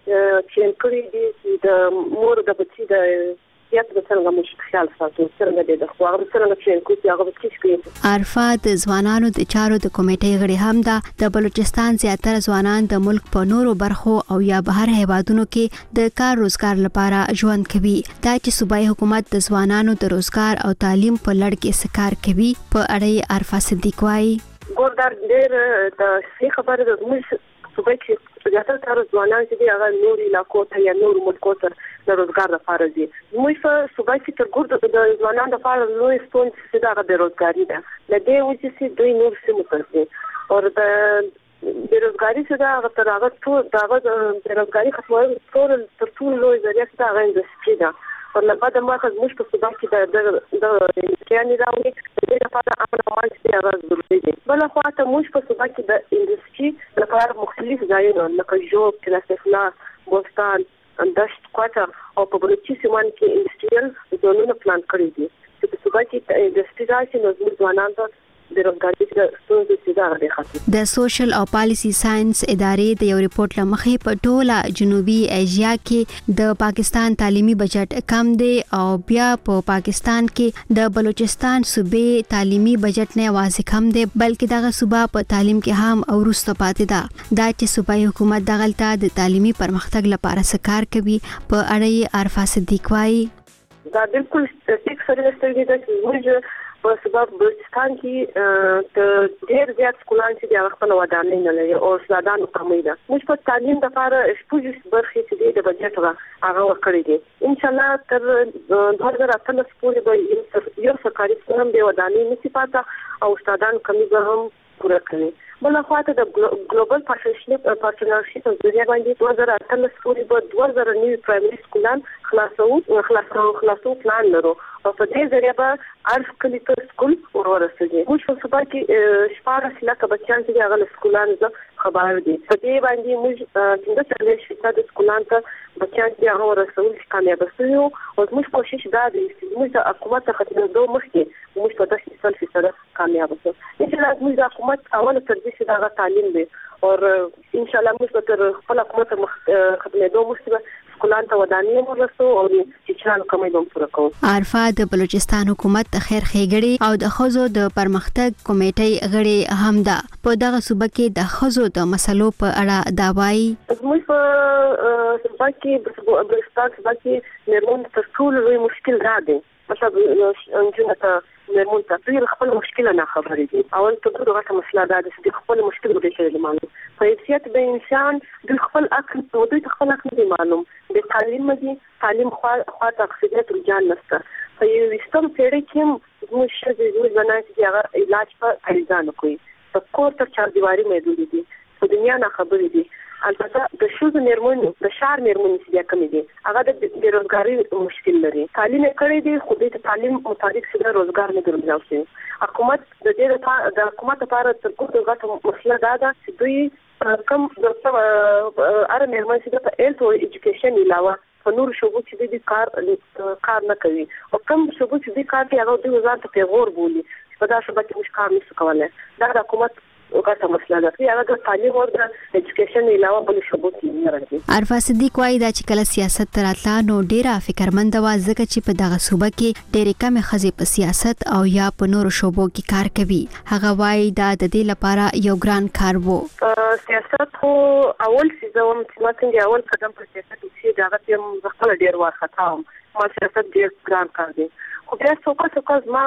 چې کړی دي چې د مور د بچي د صحت په څنګه مو خیال ساتو څنګه د خو هغه څنګه چې کوم هغه بچی کوي. عارفه د ځوانانو د چارو د کمیټې غړي هم ده. د بلوچستان زیاتره ځوانان د ملک په نورو برخو او یا بهر هیوادونو کې د کار روزګار لپاره ژوند کوي. دا چې صوبایي حکومت د ځوانانو د روزګار او تعلیم په لړ کې سکار کوي په اړه عارفه صدیق وايي. ګوردار ډېر د څه خبره د موږ صوبایي کې زیاتره تر ځوانان چې هغه نور علاقو ته یا نور ملکو ته د روزګار لپاره دي. موږ په صوبایي کې تر ګورد د ځوانانو لپاره لوی ستونزه چې دا د روزګاری ده. د دې وجې چې دوی نور سیمو ته ځي او د بیروزګاری چې دا هغه تر هغه ټول دا د بیروزګاری ختمول ټول تر ټولو لوی ذریعہ چې هغه انډستری ده. او لپاره د ماخذ موږ په صوبایي کې د د انډستری راوړي د دې لپاره عمل عمل چې هغه ضروري دي. بل خو ته موږ په صوبایي کې د انډستری لپاره مختلف ځایونه لکه جوب کلاسفلا بوستان دشت کوټه او په بلوچستان سیمه کې انډستریال زونونه پلان کړی دي چې په صوبایي کې انډستری راشي نو موږ ځوانان ته بیروزګاری د ستونزې سیده غړي خاطر د سوشل او پالیسی ساينس ادارې د یو ریپورت لمخې په ټوله جنوبي ایشیا کې د پاکستان تعلیمي بجټ کم دی او بیا په پاکستان کې د بلوچستان صوبې تعلیمي بجټ نه واضح کم دی بلکې دغه صوبه په تعلیم کې هم او وروسته پاتې ده دا چې صوبایي حکومت دغلته د تعلیمي پرمختګ لپاره سکار کوي په اړه یې عرفه صدیق وایي دا بالکل ټیک سره ستګي د موږ په سبب بلوچستان کې د ډېر زیات سکولان چې د خپل ودانۍ نه لري او استادانو کمی ده موږ په تعلیم لپاره شپږ برخې چې د بجټ هغه ورکړي دي ان شاء الله تر دوه زره اتلس پورې به یو سرکاري سکول هم د ودانۍ نشي پاتې او استادانو کمی به هم پوره کوي بل خواته د ګلوبل پارټنرشپ پارټنرشپ په ذریعہ باندې دوه زره اتلس پورې به دوه زره نوي پرایمري سکولان خلاصو خلاصو خلاصو پلان لرو او په دې ذریعہ به ارف کلی ته سکول ورورسېږي موږ په صبح کې شپږ لکه بچیان چې هغه سکولان زه خبر دي په دې باندې موږ څنګه څنګه چې د سکولان ته بچیان چې هغه ورسول کامیاب شوي او موږ کوشش دا دی چې موږ د حکومت څخه د دوه مخکې موږ په داسې څل فیصد کامیاب شو ان شاء الله موږ د حکومت اوله ترجیح دا تعلیم دی او ان شاء الله موږ تر خپل حکومت خدمتونو مخکې سکولان ته ودانۍ ورسو او چې چانه کومې دوم پوره کوو عرفه د بلوچستان حکومت د خیر ښېګړې او د خزو د پرمختګ کمیټې غړي هم ده په دغه صوبه کې د خزو د مسلو په اړه دا وایي موږ په صوبه کې د بلوچستان صوبه کې نرمون تر ټولو لوی مشکل را دی مطلب انجنه ته نرمون ته ډېر خپل مشکل نه خبرې دي اول ته ټول غټه مسله ده چې خپل مشکل ورته شي معلوم په حیثیت د انسان د خپل عقل په دوی خپل عقل دی معلوم د تعلیم دی تعلیم خو خاطر اکثریت رجال نشته په یو وستم پیړۍ کې موږ شې د بنای چې هغه علاج په اړیزان کوي په کور تر چار دیواري محدود دي په دنیا نه خبرې دي البته د شوز نرمون د شار نرمون چې کمی دي هغه د بیروزګاری مشکل لري تعلیم کړي دي خو د تعلیم مطابق څنګه روزګار نه درلودل شي حکومت د دې لپاره د حکومت لپاره تر کومه غټه مسله ده چې دوی کوم د اره نرمون چې د هیلث او ایجوکیشن علاوه په نور شوبو چې د کار کار نه کوي او کوم شوبو چې د کار کې هغه د وزارت په غور بولی په دا شوبه کې مش کار نشي کولای دا د حکومت وګټه مسله ده چې هغه د تعلیم او د ایجوکیشن علاوه بل شوبو کې نه راځي عرفه صدیق وايي دا چې کله سیاست تراتلا نو ډیره فکرمند و ځکه چې په دغه صوبه کې ډېرې کمې ښځې په سیاست او یا په نورو شوبو کې کار کوي هغه وايي دا د دې لپاره یو ګران کار وو سیاست خو اول څه زوم چې ماته اول قدم په سیاست کې دا غوښتم خپل ډیر ورخته ما سیاست ډیر ګران کار دی خو بیا څوک څوک ما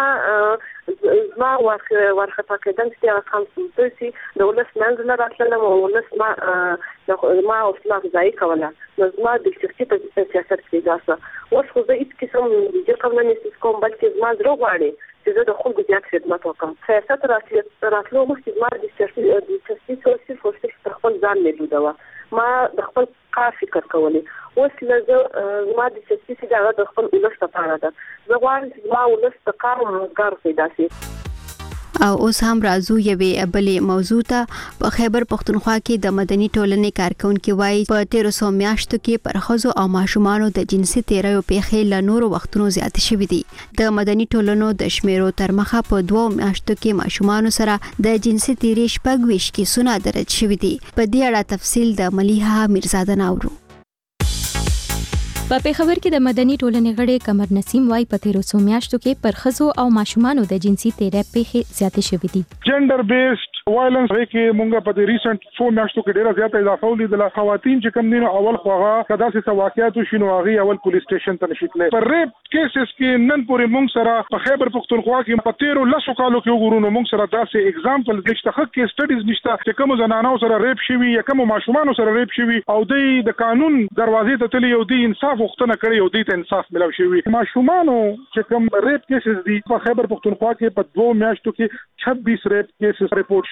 ما ورخته کېدم چې هغه کوم څه چې د ولس منځ نه راتلل او ولس ما ما اوسلا ځای کوله نو ما د شخصي په سیاست کې داسه اوس خو زه هیڅ قسم د کوم نه نس کوم بلکې ما زړه غواړي چې زه د خلکو زیات خدمت وکړم سیاست راتلو مخکې ما د شخصي د شخصي سوسي فورسي خپل ځان نه دوه ما د خپل کار فکر کولی اوس لږ ما د شخصي سیده د خپل ولس لپاره ده زه غواړم چې ما ولس د کار او روزګار پیدا شي او اوس هم راځو یوې بلې موضوع ته په خیبر پښتونخوا کې د مدني ټولنې کارکونکو وایي په تیرو سو میاشتو کې پر ښځو او ماشومانو د جنسي تیریو پیښې له نورو وختونو زیات شوې دي د مدني ټولنو د شمیرو تر مخه په دوه میاشتو کې ماشومانو سره د جنسي تیری شپږ ویشت کیسونه درج شوي دي په دې اړه تفصیل د ملیحه میرزاده ناورو په پیښور کې د مدني ټولنې غړي قمر نسیم وايي په تیرو څو میاشتو کې پر ښځو او ماشومانو د جنسي تیری پیښې زیاتې شوې دي جندر بیسډ وایلنس کې مونږه په ریسنت فو میاشتو کې ډیره زیاته اضافه ولیدل خواتین چې کم دینو اول خوغه کدا سه واقعیت شنو هغه اول پولیس سټیشن ته نشیتله پر ریپ کیسز کې نن پورې مونږ سره په خیبر پښتونخوا کې په تیرو لسو کالو کې وګورو مونږ سره داسې اگزامپل نشته حق کې سټډیز نشته چې کوم زنانو سره ریپ شوی یا کوم ماشومان سره ریپ شوی او د قانون دروازې ته تللی او د انصاف وختونه کړی او د انصاف ملو شوی ماشومانو چې کوم ریپ کیسز دي په خیبر پښتونخوا کې په دوه میاشتو کې छब्बीस ریپ کیسز ریپورت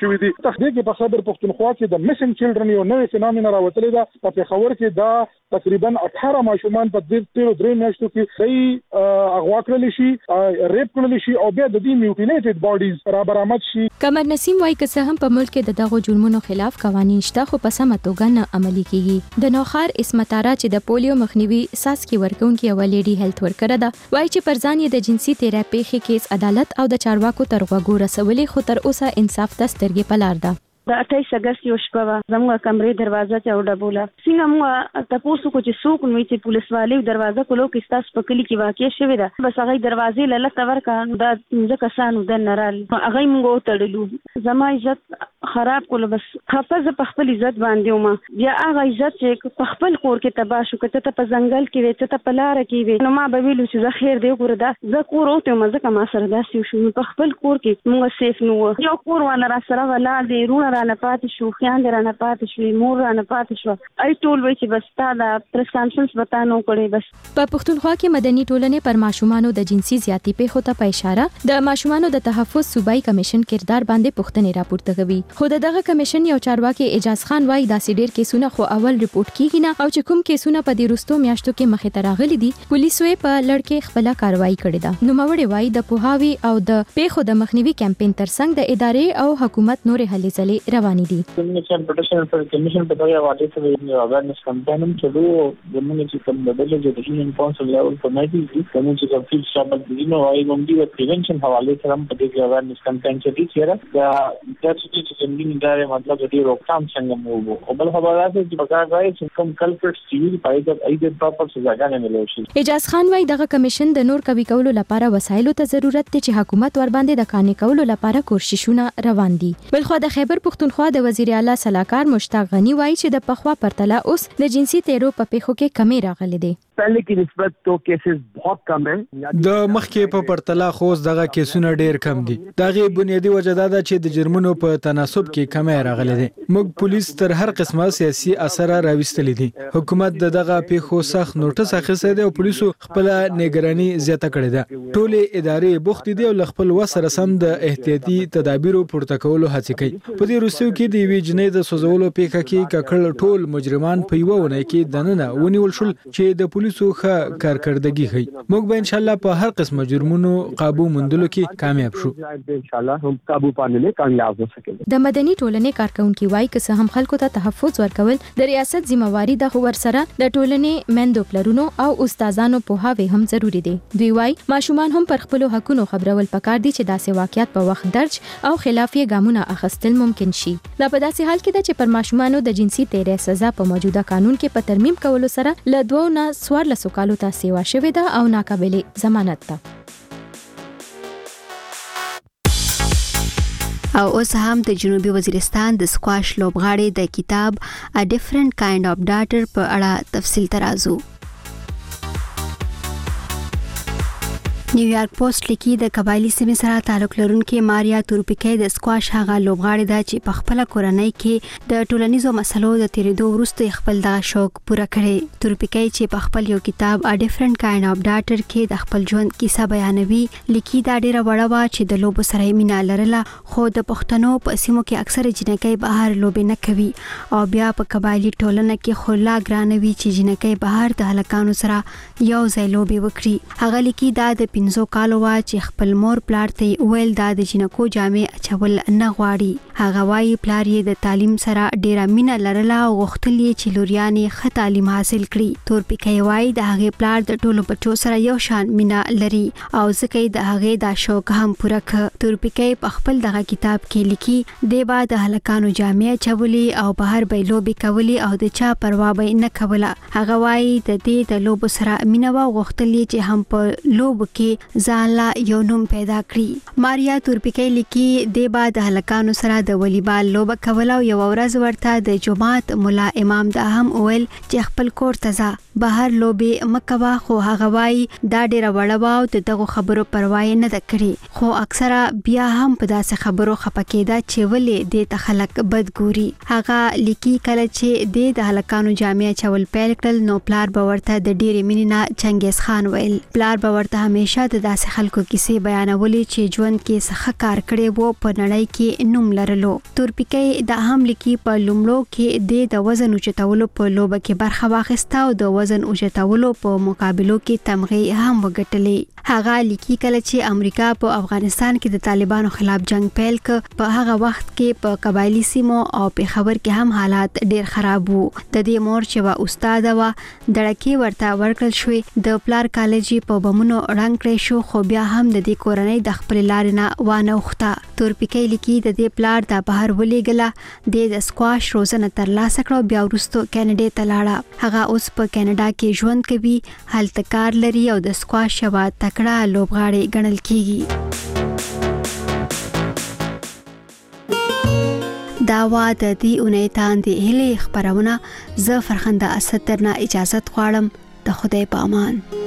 شوې دي. تصدیق په خبر پښتونخوا کې د میسنګ چلډرن یو نوې فینومینا راوتلې ده. په پېښور کې دا تقریبا اټھارہ ماشومان په دې تیرو درې میاشتو کې صحیح اغوا کړل شي، ریپ کړل شي او بیا د دې میوټیلیټډ باډیز را برآمد شي. قمر نسیم وايي که څه هم په ملک کې د دغو جرمونو خلاف قوانین شته خو په سمه توګه نه عملي کیږي. د نوخار اسمتاره چې د پولیو مخنیوي ساسکي ورکونکو یو لیډي هیلث ورکر ده وايي چې پر ځان یې د جنسي تیرا پیښې کیس عدالت او د چارواکو تر غوږو رسولې خو تر اوسه انصاف ته سترګې په لار ده. د اٹھائیس اگست یو شپه وه زموږ کمرې دروازه چا وډبوله. څنګه موږ تاسو کو چې څوک نو چې پولیس والي دروازه کولو کې تاسو په کلی کې واقع شوی ده بس هغه دروازې لاله تور کا دا څنګه کسانو د نرال هغه موږ تړلو زما عزت خراب کول بس حافظ په خپل عزت باندې ومه بیا هغه عزت چې په خپل کور کې تباہ شو کته ته په ځنګل کې وې ته په لار کې وې نو ما به ویلو چې زه خیر دی ګوره دا زه کور اوته مزه کما سره داسې شو په خپل کور کې موږ سیف نو یو کور ونه را سره ولا دی رونه را نه پاتې شو خیان در نه پاتې شو مور را نه پاتې شو ای ټول وای چې بس تا دا پرسکانسنس وتانو کړي. بس په پښتونخوا کې مدني ټولنې پر ماشومانو د جنسي زیاتی پیښو ته په اشاره د ماشومانو د تحفظ صوبایي کمیشن کردار باندې پوښتنې راپورته کوي. خو دغه کمیشن یو چارواکي اجاز خان وايي داسې ډیر کیسونه خو اول ریپورت کیږي نه او چې کوم کیسونه په دې وروستو میاشتو کې مخې ته راغلي دي پولیسو یې په لړکې خپل کاروایی کړې ده. نو موري وايي د پوهاوي او د پیښو د مخنیوي کمپاین ترڅنګ د ادارې او حکومت نور هلې ځلې روانې دي. کمیشن پټیشن پر کمیشن په دغه واټه سره یو اورنس کمپاین هم چلو زموږ چې کوم د بل د ډیشن کونسل لیول په مېټي کې کوم چې کوم فیلډ شامل دي نو وايي موږ د پریونشن حواله سره په دې اورنس کمپاین چې دي چیرې دا د چې چې کوم دي مطلب دې روکثام څنګه مو او بل خبره ده چې په کار راځي چې کوم کلپریټ سیویل پایګه ایډ پراپر سزاګانې ملي شي. اجاز خان وايي دغه کمیشن د نور کوي کولو لپاره وسایلو ته ضرورت دی چې حکومت ور باندې د قانې کولو لپاره کوششونه روان دي. بلخو د خیبر پښتونخوا د وزیر اعلی سلاکار مشتاق غنی وايي چې د پخوا پرتله اوس د جنسي تیرو په پیښو کې کمی راغلي دي. पहले की निस्बत तो केसेस बहुत कम है. د مخکې په پرتله خو دغه کیسونه ډیر کم دي. دغه بنیادی وجه دا ده چې د جرمونو په تناسب کې کمی راغلي دي. موږ پولیس تر هر قسمه سیاسي اثر راوستلې دي. حکومت د دغه پیښو سخت نوټس اخیستی دی او پولیسو خپل نگراني زیاته کړې ده. ټولې ادارې بوخت دي او خپل وسره سم د احتیاطي تدابیرو پورته کولو هڅه کوي. په دې وروستیو کې د وی جنې د سوزولو پیښه کې ککړ ټول مجرمان په یو ونه کې دننه ونیول شول چې د پولیسو ښه کارکړدګي کوي. موږ به ان شاء الله په هر قسمه جرمونو قابو موندلو کې کامیاب شو. ان شاء الله هم قابو پاندلې کامیاب وسکو. د مدني ټولنې کارکونکو وايي که څه هم خلکو ته تحفظ ورکول د ریاست ذمہواری ده خو ورسره د ټولنې مندو پلرونو او استادانو په هاوی هم ضروری دي. دوی وايي ماشومان هم پر خپل حقونو خبرول پکار دي چې داسې واقعیت په وخت درج او خلافي ګامونه اخیستل ممکن شي. دا په داسې حال کې ده چې پر ماشومانو د جنسي تیرې سزا په موجوده قانون کې په ترمیم کولو سره له دوه نه څوارلسو کالو ته سیوا شوې ده او ناقابل ضمانت ده. او اوس هم د جنوبي وزیرستان د سکواش لوبغاړي د کتاب A Different Kind of Daughter په اړه تفصیل ترازو. نیویارک پوسټ لیکي د قبایلی سیمې سره تعلق لرونکي ماریا تورپیکي د سکواش هغه لوبغاړي ده چې په خپل کورنۍ کې د ټولنیزو مسلو د تیریدو وروسته خپل دغه شوق پوره کړي. تورپیکي چې په خپل یو کتاب A Different Kind of Daughter کې د خپل ژوند کیسه بیانوي لیکي دا ډیره وړه وه چې د لوبو سره یې مینه لرله خو د پښتنو په سیمو کې اکثره جنکۍ بهر لوبې نه کوي او بیا په قبایلی ټولنه کې خو لا ګرانوي چې جنکۍ بهر د هلکانو سره یو ځای لوبې وکړي. هغه لیکي دا د پنځو کالو وا چې خپل مور پلار ته ویل دا د جنکو جامې اچول نه غواړي. هغه وايي پلار یې د تعلیم سره ډیره مینه لرله او غوښتل یې چې لوریانې ښه تعلیم حاصل کړي. تورپیکي وايي د هغې پلار د ټولو بچو سره یو شان مینه لري او ځکه یې د هغې دا شوق هم پوره کړ. تورپیکي په خپل دغه کتاب کې لیکي دی به د هلکانو جامې اچولې او بهر به لوبې کولې او د چا پروا به نه کوله. هغه وايي د دې د لوبو سره مینه وه او غوښتل یې چې هم په لوبو کې ځان لا یو نوم پیدا کړي. ماریا تورپیکي لیکي دی به د هلکانو سره د والیبال لوبه کوله او یو ورځ ورته د جماعت مولا امام دا هم ویل چې خپل کور ته ځه بهر لوبې مکوه خو هغه وايي دا ډیره وړه وه او د دغو خبرو پروا یې نه ده کړې خو اکثره بیا هم په داسې خبرو خفه کېده چې ولې دې ته خلک بد ګوري. هغه لیکي کله چې دې د هلکانو جامې اچول پیل کړل نو پلار به ورته د ډېرې مینې نه چنګیز خان ویل. پلار به ورته همیشه همیشه د داسې خلکو کیسې بیانولې چې ژوند کې څه کار کړی وو په نړۍ کې نوم لرلو. تورپیکۍ دا هم لیکي په لومړو کې د وزن اوچتولو په لوبه کې برخه واخیسته او د وزن اوچتولو په مقابلو کې تمغې هم وګټلې. هغه لیکي کله چې امریکا په افغانستان کې د طالبانو خلاف جنگ پیل ک په هغه وخت کې په قبایلی سیمو او پیښور کې هم حالات ډیر خراب وو. د دې مور چې وا استاد وا دړکی ورته ورکړل شوې د پلار کالجی په بمونو رنگ کړی شو خو بیا هم د دې کورنۍ د خپل لارې نه وانه وخته. تورپیکۍ لیکي د دې پلار د بهر ولېګله د سکواش روزنه ترلاسه کړو بیا وروسته کینیډا ته لاړه. هغه اوس په کینیډا کې ژوند کوي هلته کار لري او د سکواش یوه تکړه لوبغاړې ګڼل کیږي. دا وا د دې اونۍ تاندې هلې خبرونه زه فرخنده اسد درنه اجازت غواړم. د خدای په امان.